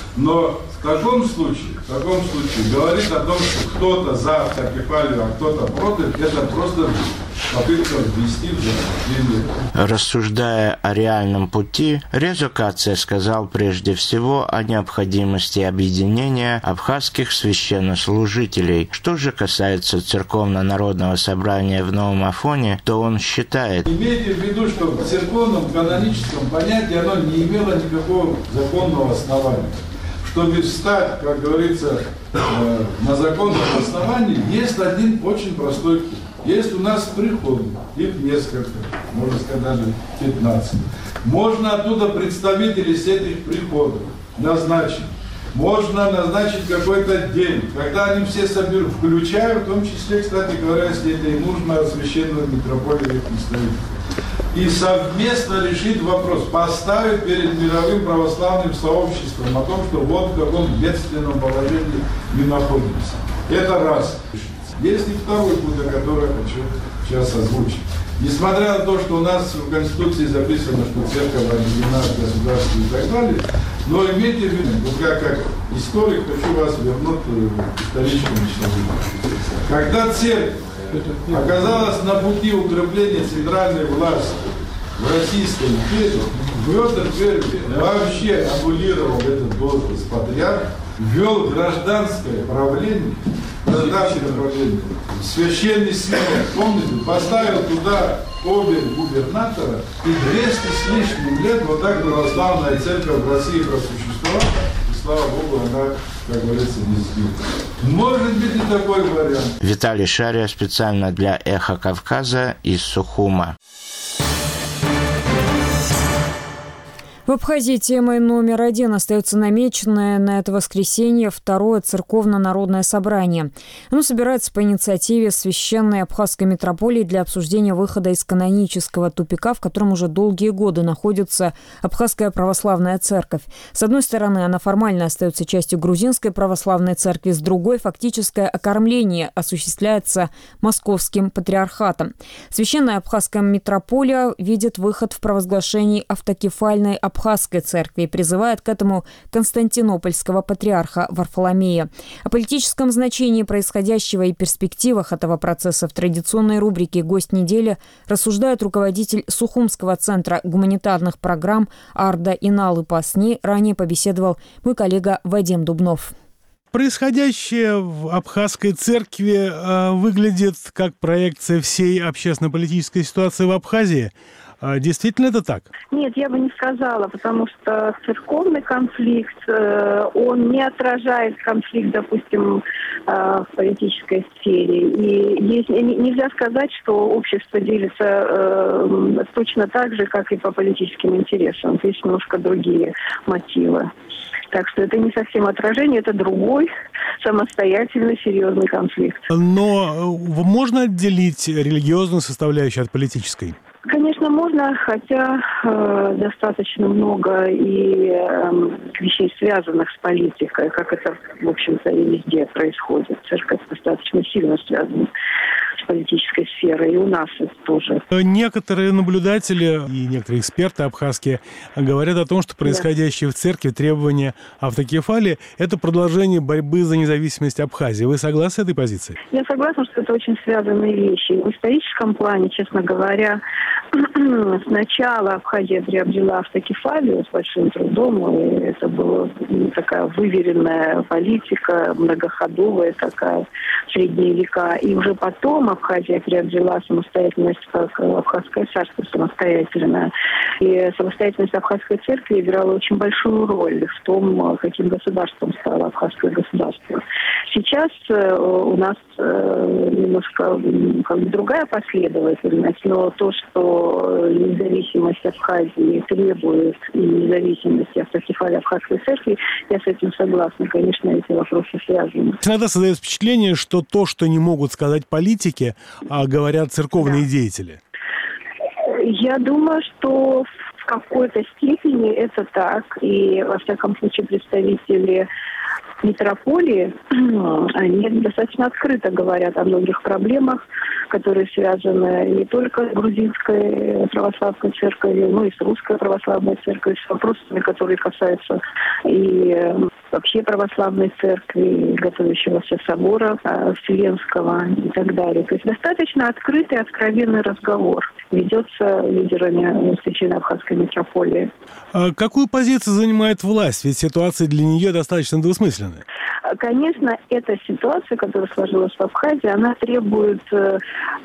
но в таком случае, в таком случае говорить о том, что кто-то за автокефалию, а кто-то против, это просто попытка ввести в заблуждение. Рассуждая о реальном пути, Резо Кация сказал прежде всего о необходимости объединения абхазских священнослужителей. Что же касается церковно-народного собрания в Новом Афоне, то он считает: имейте в виду, что в церковном каноническом понятии оно не имело никакого законного основания. Чтобы встать, как говорится, на законном основании, есть один очень простой путь. Есть у нас приходы, их несколько, можно сказать даже пятнадцать. Можно оттуда представителей с этих приходов назначить. Можно назначить какой-то день, когда они все соберут, включая, в том числе, кстати говоря, если это и нужно, священную митрополию их представителей. И совместно решить вопрос, поставить перед мировым православным сообществом о том, что вот в каком бедственном положении мы находимся. Это раз. Есть и второй путь, о котором я хочу сейчас озвучить. Несмотря на то, что у нас в Конституции записано, что церковь объединена в государстве и так далее, но имейте в виду, вот я как историк хочу вас вернуть к историческому человеку. Когда церковь оказалась на пути укрепления центральной власти в Российской империи, Петр Первый вообще аннулировал этот должность патриарха, ввел гражданское правление, гражданское правление, священный свет, помните, поставил туда обер-губернатора, и двести с лишним лет вот так православная церковь в России просуществовала, и слава Богу, она, как говорится, не сбита. Может быть и такой вариант. Виталий Шария специально для «Эхо Кавказа» из Сухума. В Абхазии темой номер один остается намеченное на это воскресенье второе церковно-народное собрание. Оно собирается по инициативе Священной Абхазской митрополии для обсуждения выхода из канонического тупика, в котором уже долгие годы находится Абхазская православная церковь. С одной стороны, она формально остается частью грузинской православной церкви, с другой, фактическое окормление осуществляется московским патриархатом. Священная Абхазская митрополия видит выход в провозглашении автокефальной Абхазской церкви и призывает к этому константинопольского патриарха Варфоломея. О политическом значении происходящего и перспективах этого процесса в традиционной рубрике «Гость недели» рассуждает руководитель Сухумского центра гуманитарных программ Арда Иналы Пасни. Ранее побеседовал мой коллега Вадим Дубнов. Происходящее в Абхазской церкви э, выглядит как проекция всей общественно-политической ситуации в Абхазии. Действительно это так? Нет, я бы не сказала, потому что церковный конфликт, он не отражает конфликт, допустим, в политической сфере. И есть, нельзя сказать, что общество делится точно так же, как и по политическим интересам. Есть немножко другие мотивы. Так что это не совсем отражение, это другой, самостоятельный, серьезный конфликт. Но можно отделить религиозную составляющую от политической? Конечно, можно, хотя э, достаточно много и э, вещей, связанных с политикой, как это, в общем-то, и везде происходит. Церковь достаточно сильно связана с политической сферой, и у нас это тоже. Некоторые наблюдатели и некоторые эксперты абхазские говорят о том, что происходящее да. в церкви требования автокефалии – это продолжение борьбы за независимость Абхазии. Вы согласны с этой позицией? Я согласна, что это очень связанные вещи. В историческом плане, честно говоря, сначала Абхазия приобрела автокефалию с большим трудом, и это была такая выверенная политика, многоходовая такая, в средние века. И уже потом Абхазия приобрела самостоятельность как Абхазское царство самостоятельное. И самостоятельность Абхазской церкви играла очень большую роль в том, каким государством стало Абхазское государство. Сейчас у нас немножко как бы другая последовательность, но то, что независимость Абхазии требует и независимости автокефалии Абхазской церкви, я с этим согласна. Конечно, эти вопросы связаны. Иногда создается впечатление, что то, что не могут сказать политики, а говорят церковные да. деятели. Я думаю, что в какой-то степени это так. И, во всяком случае, представители митрополии, они достаточно открыто говорят о многих проблемах, которые связаны не только с грузинской православной церковью, но и с русской православной церковью, с вопросами, которые касаются и вообще православной церкви, готовящегося собора Вселенского и так далее. То есть достаточно открытый, откровенный разговор ведется лидерами Священной Абхазской митрополии. А какую позицию занимает власть? Ведь ситуация для нее достаточно двусмысленная. Конечно, эта ситуация, которая сложилась в Абхазии, она требует э,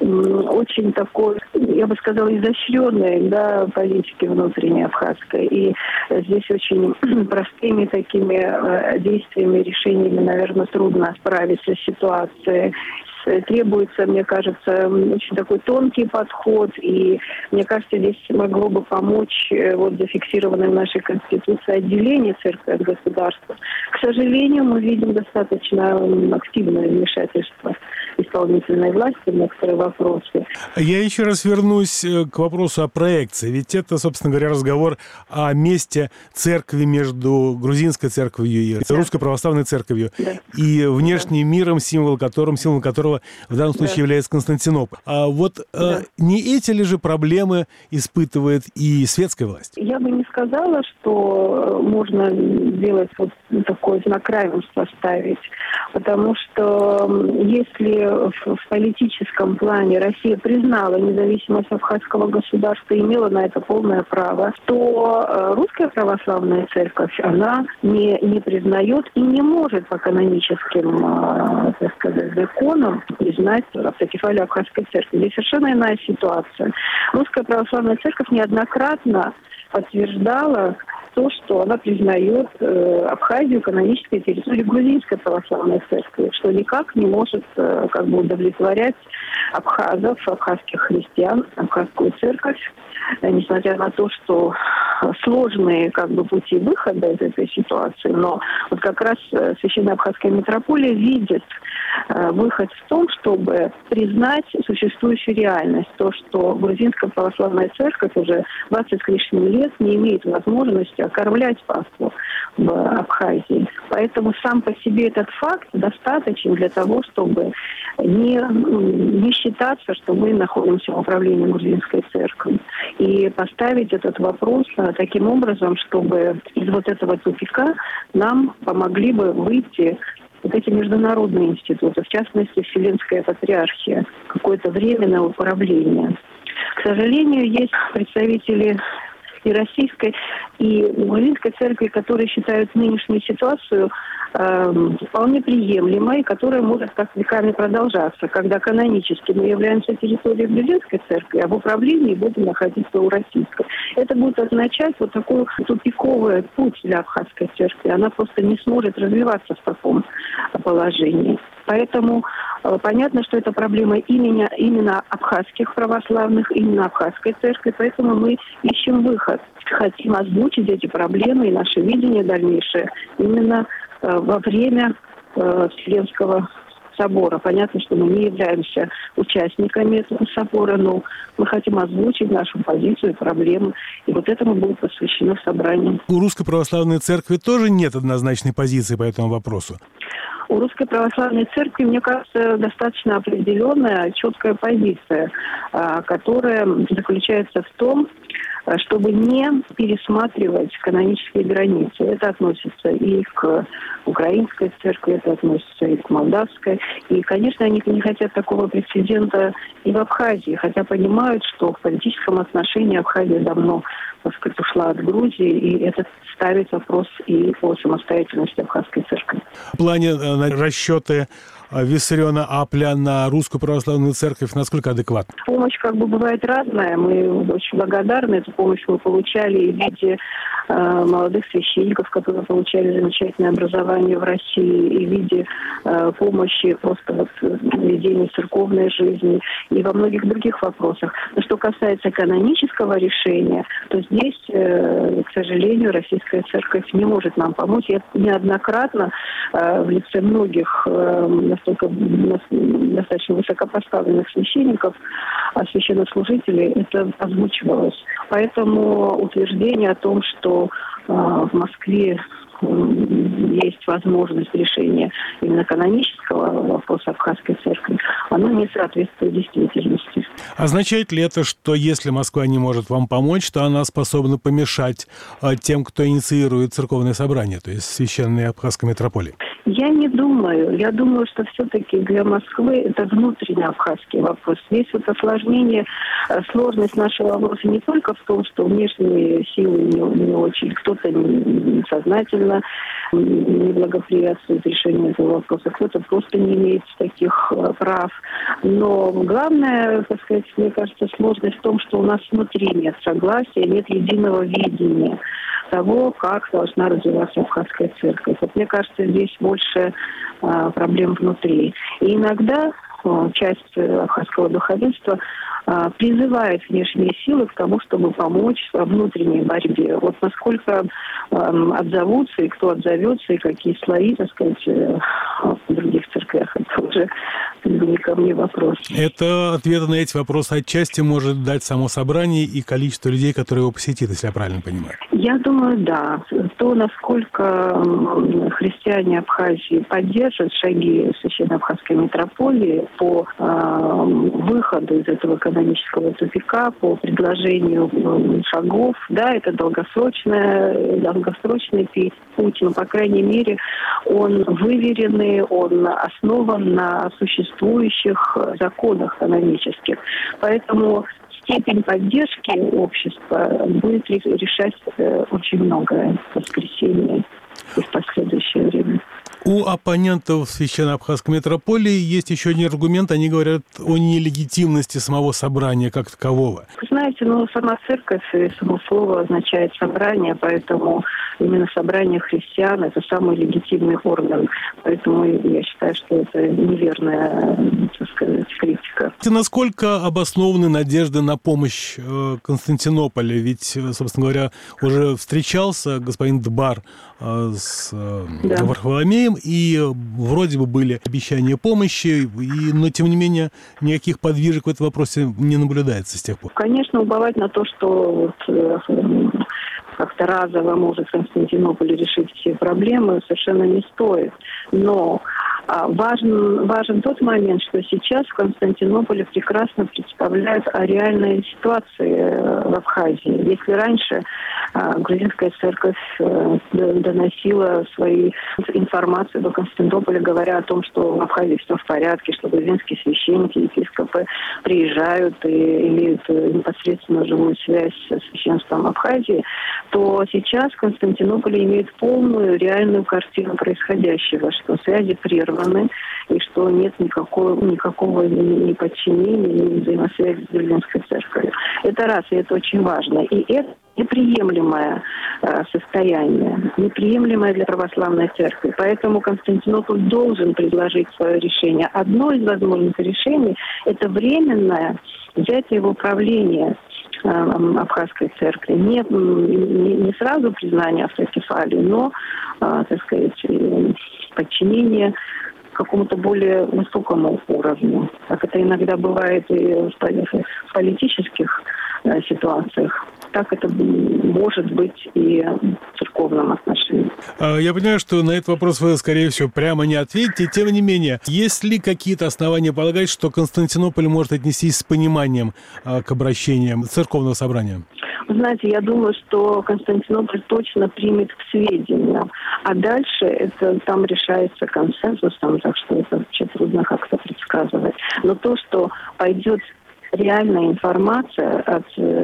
очень такой, я бы сказала, изощренной да, политики внутренней абхазской. И здесь очень простыми такими э, действиями, решениями, наверное, трудно справиться с ситуацией. Требуется, мне кажется, очень такой тонкий подход, и мне кажется, здесь могло бы помочь вот зафиксированное в нашей Конституции отделение церкви от государства. К сожалению, мы видим достаточно активное вмешательство исполнительной власти в некоторые вопросы. Я еще раз вернусь к вопросу о проекции. Ведь это, собственно говоря, разговор о месте церкви между грузинской церковью и да. русской православной церковью. Да. И внешним да. миром, символ которым, символ которого в данном случае да. является Константинополь. А вот да. э, не эти ли же проблемы испытывает и светская власть? Я бы не сказала, что можно сделать вот такое знак равенства ставить. Потому что если в, в политическом плане Россия признала независимость абхазского государства и имела на это полное право, то э, русская православная церковь, она не, не признает и не может по каноническим, э, так сказать, законам признать автокефалию Абхазской церкви. Здесь совершенно иная ситуация. Русская православная церковь неоднократно подтверждала то, что она признает э, Абхазию канонической территорией грузинской православной церкви, что никак не может э, как бы удовлетворять абхазов, абхазских христиан, абхазскую церковь. несмотря на то, что сложные как бы пути выхода из этой ситуации, но вот как раз Священная Абхазская митрополия видит выход в том, чтобы признать существующую реальность, то, что Грузинская православная церковь уже двадцать с лишним лет не имеет возможности окормлять паству в Абхазии. Поэтому сам по себе этот факт достаточен для того, чтобы не, не считаться, что мы находимся в управлении Грузинской церкви, и поставить этот вопрос таким образом, чтобы из вот этого тупика нам помогли бы выйти вот эти международные институты, в частности, Вселенская Патриархия, какое-то временное управление. К сожалению, есть представители и российской, и грузинской церкви, которые считают нынешнюю ситуацию э, вполне приемлемой, которая может так веками продолжаться, когда канонически мы являемся территорией грузинской церкви, а в управлении будем находиться у российской. Это будет означать вот такой тупиковый путь для абхазской церкви. Она просто не сможет развиваться в таком положении. Поэтому э, понятно, что это проблема именно, именно абхазских православных, именно абхазской церкви, поэтому мы ищем выход. Хотим озвучить эти проблемы и наше видение дальнейшее именно э, во время э, Вселенского собора. Понятно, что мы не являемся участниками этого собора, но мы хотим озвучить нашу позицию и проблемы, и вот этому будет посвящено собрание. У Русской Православной Церкви тоже нет однозначной позиции по этому вопросу? У Русской Православной Церкви, мне кажется, достаточно определенная, четкая позиция, которая заключается в том, чтобы не пересматривать канонические границы. Это относится и к украинской церкви, это относится и к молдавской. И, конечно, они не хотят такого прецедента и в Абхазии, хотя понимают, что в политическом отношении Абхазия давно, так сказать, ушла от Грузии, и это ставит вопрос и по самостоятельности Абхазской церкви. В плане э, расчеты Виссариона Апля на Русскую Православную Церковь насколько адекватна? Помощь как бы бывает разная. Мы очень благодарны. Эту помощь мы получали в виде э, молодых священников, которые получали замечательное образование в России, и в виде э, помощи просто вот ведения церковной жизни и во многих других вопросах. Но что касается канонического решения, то здесь, э, к сожалению, Российская Церковь не может нам помочь. Я неоднократно э, в лице многих э, настолько достаточно высокопоставленных священников, а священнослужителей, это озвучивалось. Поэтому утверждение о том, что э, в Москве есть возможность решения именно канонического вопроса Абхазской церкви, оно не соответствует действительности. Означает ли это, что если Москва не может вам помочь, то она способна помешать тем, кто инициирует церковное собрание, то есть священной Абхазской митрополии? Я не думаю. Я думаю, что все-таки для Москвы это внутренний абхазский вопрос. Здесь вот осложнение, сложность нашего вопроса не только в том, что внешние силы не, не очень, кто-то несознательно не благоприятствует решению этого вопроса, кто-то просто не имеет таких прав. Но главное, так сказать, мне кажется, сложность в том, что у нас внутри нет согласия, нет единого видения того, как должна развиваться Абхазская церковь. Вот мне кажется, здесь больше а, проблем внутри. И иногда а, часть абхазского духовенства а, призывает внешние силы к тому, чтобы помочь внутренней борьбе. Вот насколько а, отзовутся, и кто отзовется, и какие слои, так сказать, в других церквях, это уже не ко мне вопрос. Это ответы на эти вопросы отчасти может дать само собрание и количество людей, которые его посетит, если я правильно понимаю. Я думаю, да. То, насколько христиане Абхазии поддержат шаги Священной Абхазской митрополии по э, выходу из этого канонического тупика, по предложению шагов, да, это долгосрочная, долгосрочный путь, но, по крайней мере, он выверенный, он основан на существующих законах канонических. Поэтому степень поддержки общества будет решать очень многое в воскресенье. и в последующее время. У оппонентов Священно-Абхазской митрополии есть еще один аргумент. Они говорят о нелегитимности самого собрания как такового. Знаете, ну, сама церковь и само слово означает собрание, поэтому именно собрание христиан – это самый легитимный орган. Поэтому я считаю, что это неверная, так сказать, критика. Насколько обоснованы надежды на помощь Константинополя? Ведь, собственно говоря, уже встречался господин Дбар с да. Варфоломеем, и вроде бы были обещания помощи, и, но, тем не менее, никаких подвижек в этом вопросе не наблюдается с тех пор. Конечно, уповать на то, что вот, как-то разово может Константинополь решить все проблемы, совершенно не стоит. Но важен, важен тот момент, что сейчас в Константинополе прекрасно представляют о реальной ситуации в Абхазии. Если раньше грузинская церковь доносила свои информацию до Константинополя, говоря о том, что в Абхазии все в порядке, что грузинские священники, епископы приезжают и имеют непосредственно живую связь с священством Абхазии, то сейчас в Константинополе имеют полную реальную картину происходящего, что связи прерваны и что нет никакого, никакого ни подчинения, ни взаимосвязи с грузинской церковью. Это раз, и это очень важно. И это неприемлемое э, состояние, неприемлемое для православной церкви. Поэтому Константинополь должен предложить свое решение. Одно из возможных решений – это временное взятие в управление э, Абхазской церкви. Не, не, не сразу признание автокефалии, но, э, так сказать, подчинение какому-то более высокому уровню. Как это иногда бывает и в политических э, ситуациях. Так это может быть и в церковном отношении. Я понимаю, что на этот вопрос вы, скорее всего, прямо не ответите. Тем не менее, есть ли какие-то основания полагать, что Константинополь может отнестись с пониманием к обращениям церковного собрания? Знаете, я думаю, что Константинополь точно примет к сведению. А дальше это там решается консенсусом, так что это вообще трудно как-то предсказывать. Но то, что пойдет реальная информация от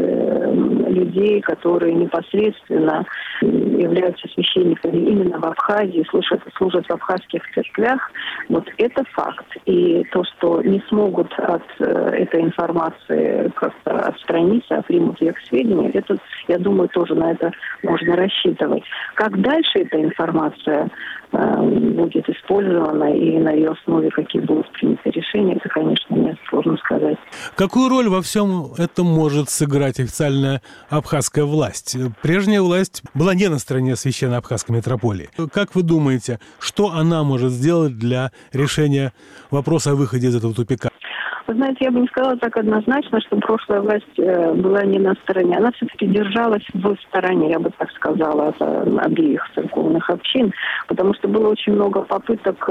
э, людей, которые непосредственно являются священниками именно в Абхазии, служат, служат в абхазских церквях, вот это факт. И то, что не смогут от э, этой информации как-то отстраниться, а примут ее к сведению, это, я думаю, тоже на это можно рассчитывать. Как дальше эта информация э, будет использована и на ее основе какие будут приняты решения, это, конечно, мне сложно сказать. Какую роль во всем этом может сыграть официальная абхазская власть? Прежняя власть была не на стороне Священной Абхазской митрополии. Как вы думаете, что она может сделать для решения вопроса о выходе из этого тупика? Вы знаете, я бы не сказала так однозначно, что прошлая власть была не на стороне. Она все-таки держалась в стороне, я бы так сказала, от обеих церковных общин, потому что было очень много попыток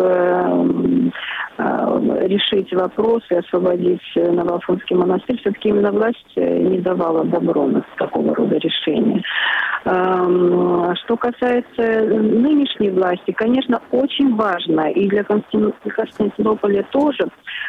решить вопрос и освободить Новоафонский монастырь. Все-таки именно власть не давала добро на такого рода решения. Что касается нынешней власти, конечно, очень важно, и для Константинополя тоже,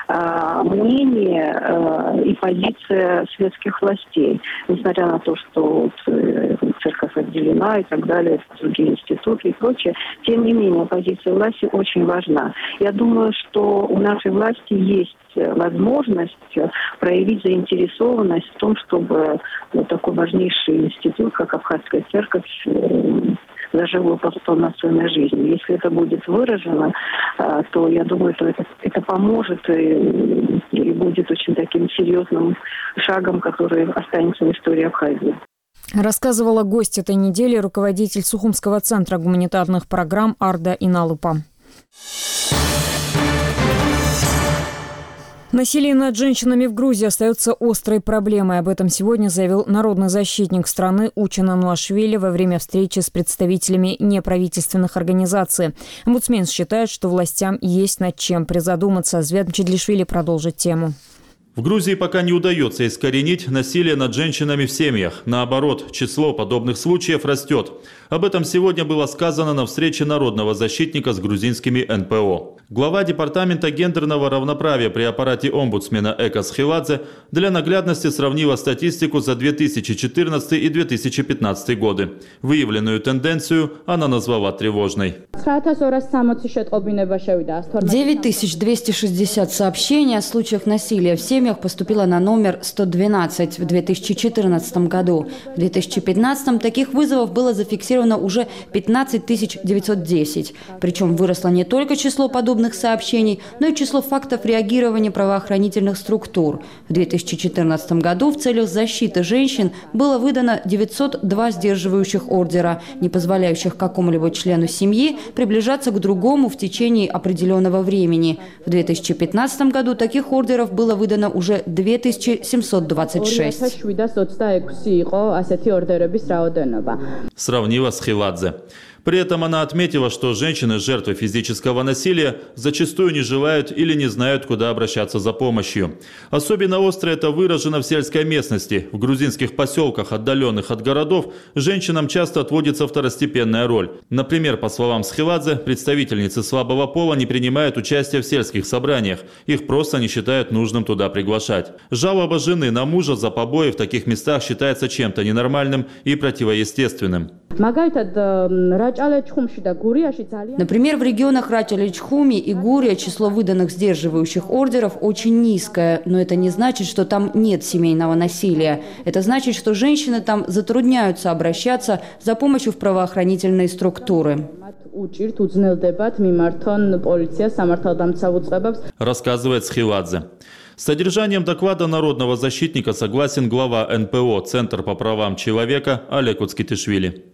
мнение и позиция светских властей. Несмотря на то, что вот церковь отделена и так далее, другие институты и прочее, тем не менее позиция власти очень важна. Я думаю, что у нашей власти есть возможность проявить заинтересованность в том, чтобы вот такой важнейший институт, как Абхазская церковь, зажил полноценной жизнью. Если это будет выражено, то я думаю, что это, это поможет и, и будет очень таким серьезным шагом, который останется в истории Абхазии. Рассказывала гость этой недели руководитель Сухумского центра гуманитарных программ Арда Иналупа. Насилие над женщинами в Грузии остается острой проблемой. Об этом сегодня заявил народный защитник страны Учен Ануашвили во время встречи с представителями неправительственных организаций. Омбудсмен считает, что властям есть над чем призадуматься. Звят Мчедлишвили продолжит тему. В Грузии пока не удается искоренить насилие над женщинами в семьях. Наоборот, число подобных случаев растет. Об этом сегодня было сказано на встрече народного защитника с грузинскими эн пэ о. Глава департамента гендерного равноправия при аппарате омбудсмена Эка Схивадзе для наглядности сравнила статистику за две тысячи четырнадцатый и две тысячи пятнадцатый годы. Выявленную тенденцию она назвала тревожной. девять тысяч двести шестьдесят сообщений о случаях насилия в семьях поступило на номер сто двенадцать в две тысячи четырнадцатом году. В две тысячи пятнадцатом таких вызовов было зафиксировано уже пятнадцать тысяч девятьсот десять. Причем выросло не только число подобных сообщений, но и число фактов реагирования правоохранительных структур. В две тысячи четырнадцатом году в целях защиты женщин было выдано девятьсот два сдерживающих ордера, не позволяющих какому-либо члену семьи приближаться к другому в течение определенного времени. В две тысячи пятнадцатом году таких ордеров было выдано уже две тысячи семьсот двадцать шесть. Сравнила Схивадзе. При этом она отметила, что женщины, жертвы физического насилия, зачастую не желают или не знают, куда обращаться за помощью. Особенно остро это выражено в сельской местности. В грузинских поселках, отдаленных от городов, женщинам часто отводится второстепенная роль. Например, по словам Схивадзе, представительницы слабого пола не принимают участие в сельских собраниях. Их просто не считают нужным туда приглашать. Жалоба жены на мужа за побои в таких местах считается чем-то ненормальным и противоестественным. Например, в регионах Рачаличхуми и Гурия число выданных сдерживающих ордеров очень низкое, но это не значит, что там нет семейного насилия. Это значит, что женщины там затрудняются обращаться за помощью в правоохранительные структуры. Рассказывает Схивадзе. С содержанием доклада народного защитника согласен глава эн пэ о «Центр по правам человека» Олег Уцкитишвили.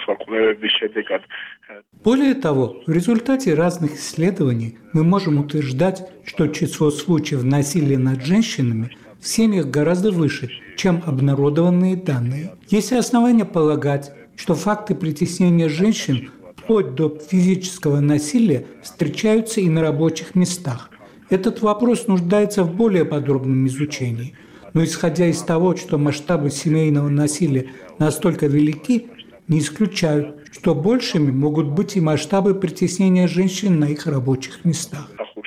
Более того, в результате разных исследований мы можем утверждать, что число случаев насилия над женщинами в семьях гораздо выше, чем обнародованные данные. Есть основания полагать, что факты притеснения женщин вплоть до физического насилия встречаются и на рабочих местах. Этот вопрос нуждается в более подробном изучении. Но исходя из того, что масштабы семейного насилия настолько велики, не исключаю, что большими могут быть и масштабы притеснения женщин на их рабочих местах.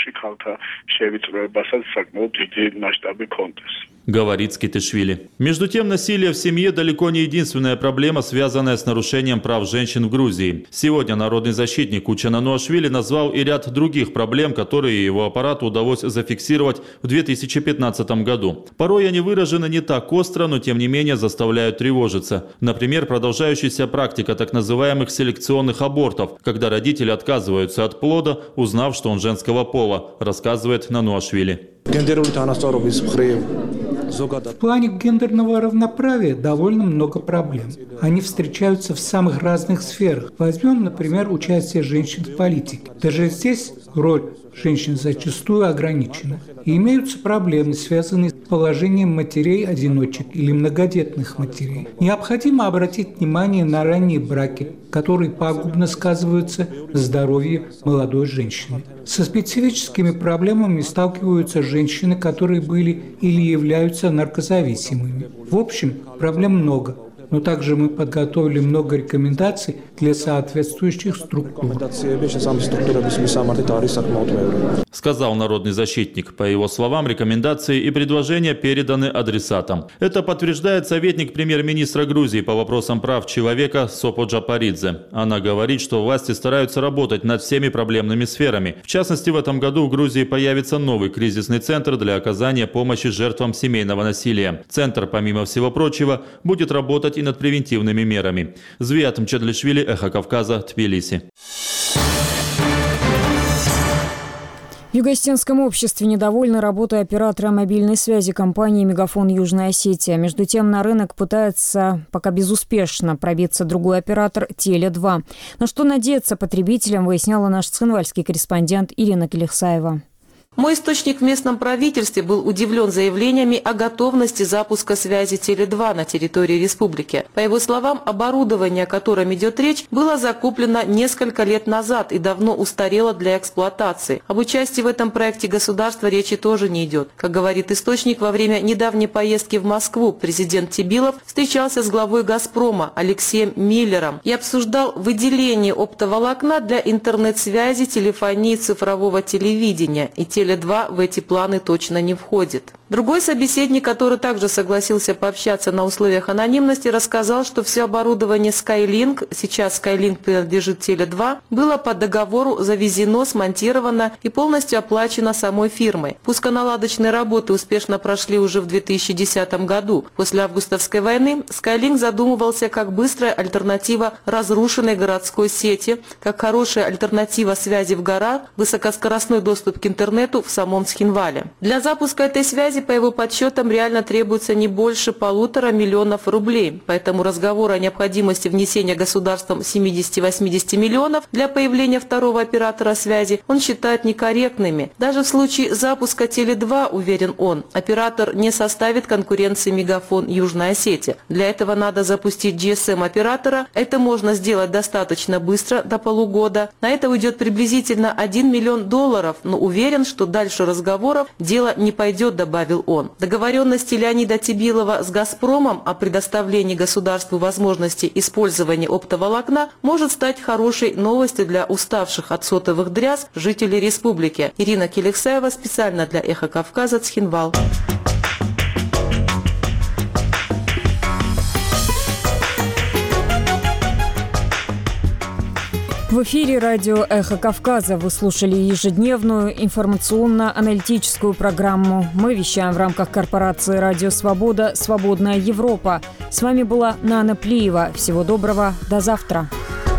Говорит Скитишвили. Между тем, насилие в семье далеко не единственная проблема, связанная с нарушением прав женщин в Грузии. Сегодня народный защитник Учен Ануашвили назвал и ряд других проблем, которые его аппарату удалось зафиксировать в две тысячи пятнадцатом году. Порой они выражены не так остро, но тем не менее заставляют тревожиться. Например, продолжающаяся практика так называемых селекционных абортов, когда родители отказываются от плода, узнав, что он женского пола, рассказывает Нануашвили. В плане гендерного равноправия довольно много проблем. Они встречаются в самых разных сферах. Возьмем, например, участие женщин в политике. Даже здесь роль женщин зачастую ограничена. И имеются проблемы, связанные с положением матерей-одиночек или многодетных матерей. Необходимо обратить внимание на ранние браки, которые пагубно сказываются на здоровье молодой женщины. Со специфическими проблемами сталкиваются женщины, которые были или являются наркозависимыми. В общем, проблем много. Но также мы подготовили много рекомендаций для соответствующих структур. Сказал народный защитник. По его словам, рекомендации и предложения переданы адресатам. Это подтверждает советник премьер-министра Грузии по вопросам прав человека Сопо Джапаридзе. Она говорит, что власти стараются работать над всеми проблемными сферами. В частности, в этом году в Грузии появится новый кризисный центр для оказания помощи жертвам семейного насилия. Центр, помимо всего прочего, будет работать и над превентивными мерами. Звиат Мчедлишвили, Эхо Кавказа, Тбилиси. В Юго-Осетинском обществе недовольны работой оператора мобильной связи компании «Мегафон Южная Осетия». Между тем, на рынок пытается пока безуспешно пробиться другой оператор «Теле два». На что надеяться потребителям, выясняла наш цхинвальский корреспондент Ирина Келихсаева. Мой источник в местном правительстве был удивлен заявлениями о готовности запуска связи Теле два на территории республики. По его словам, оборудование, о котором идет речь, было закуплено несколько лет назад и давно устарело для эксплуатации. Об участии в этом проекте государства речи тоже не идет. Как говорит источник, во время недавней поездки в Москву президент Тибилов встречался с главой «Газпрома» Алексеем Миллером и обсуждал выделение оптоволокна для интернет-связи, телефонии, цифрового телевидения, и Теле два в эти планы точно не входит. Другой собеседник, который также согласился пообщаться на условиях анонимности, рассказал, что все оборудование Skylink, сейчас Skylink принадлежит Теле два, было по договору завезено, смонтировано и полностью оплачено самой фирмой. Пусконаладочные работы успешно прошли уже в две тысячи десятом году. После августовской войны Skylink задумывался как быстрая альтернатива разрушенной городской сети, как хорошая альтернатива связи в горах, высокоскоростной доступ к интернету в самом Цхинвале. Для запуска этой связи, по его подсчетам, реально требуется не больше полутора миллионов рублей. Поэтому разговор о необходимости внесения государством семидесяти-восьмидесяти миллионов для появления второго оператора связи он считает некорректными. Даже в случае запуска Теле два, уверен он, оператор не составит конкуренции Мегафон Южной Осетии. Для этого надо запустить джи эс эм-оператора. Это можно сделать достаточно быстро, до полугода. На это уйдет приблизительно один миллион долларов, но уверен, что дальше разговоров дело не пойдет, добавил он. Договоренности Леонида Тибилова с «Газпромом» о предоставлении государству возможности использования оптоволокна может стать хорошей новостью для уставших от сотовых дрязг жителей республики. Ирина Келексаева специально для «Эхо Кавказа», Цхинвал. В эфире радио «Эхо Кавказа». Вы слушали ежедневную информационно-аналитическую программу. Мы вещаем в рамках корпорации «Радио Свобода. Свободная Европа». С вами была Нана Плиева. Всего доброго. До завтра.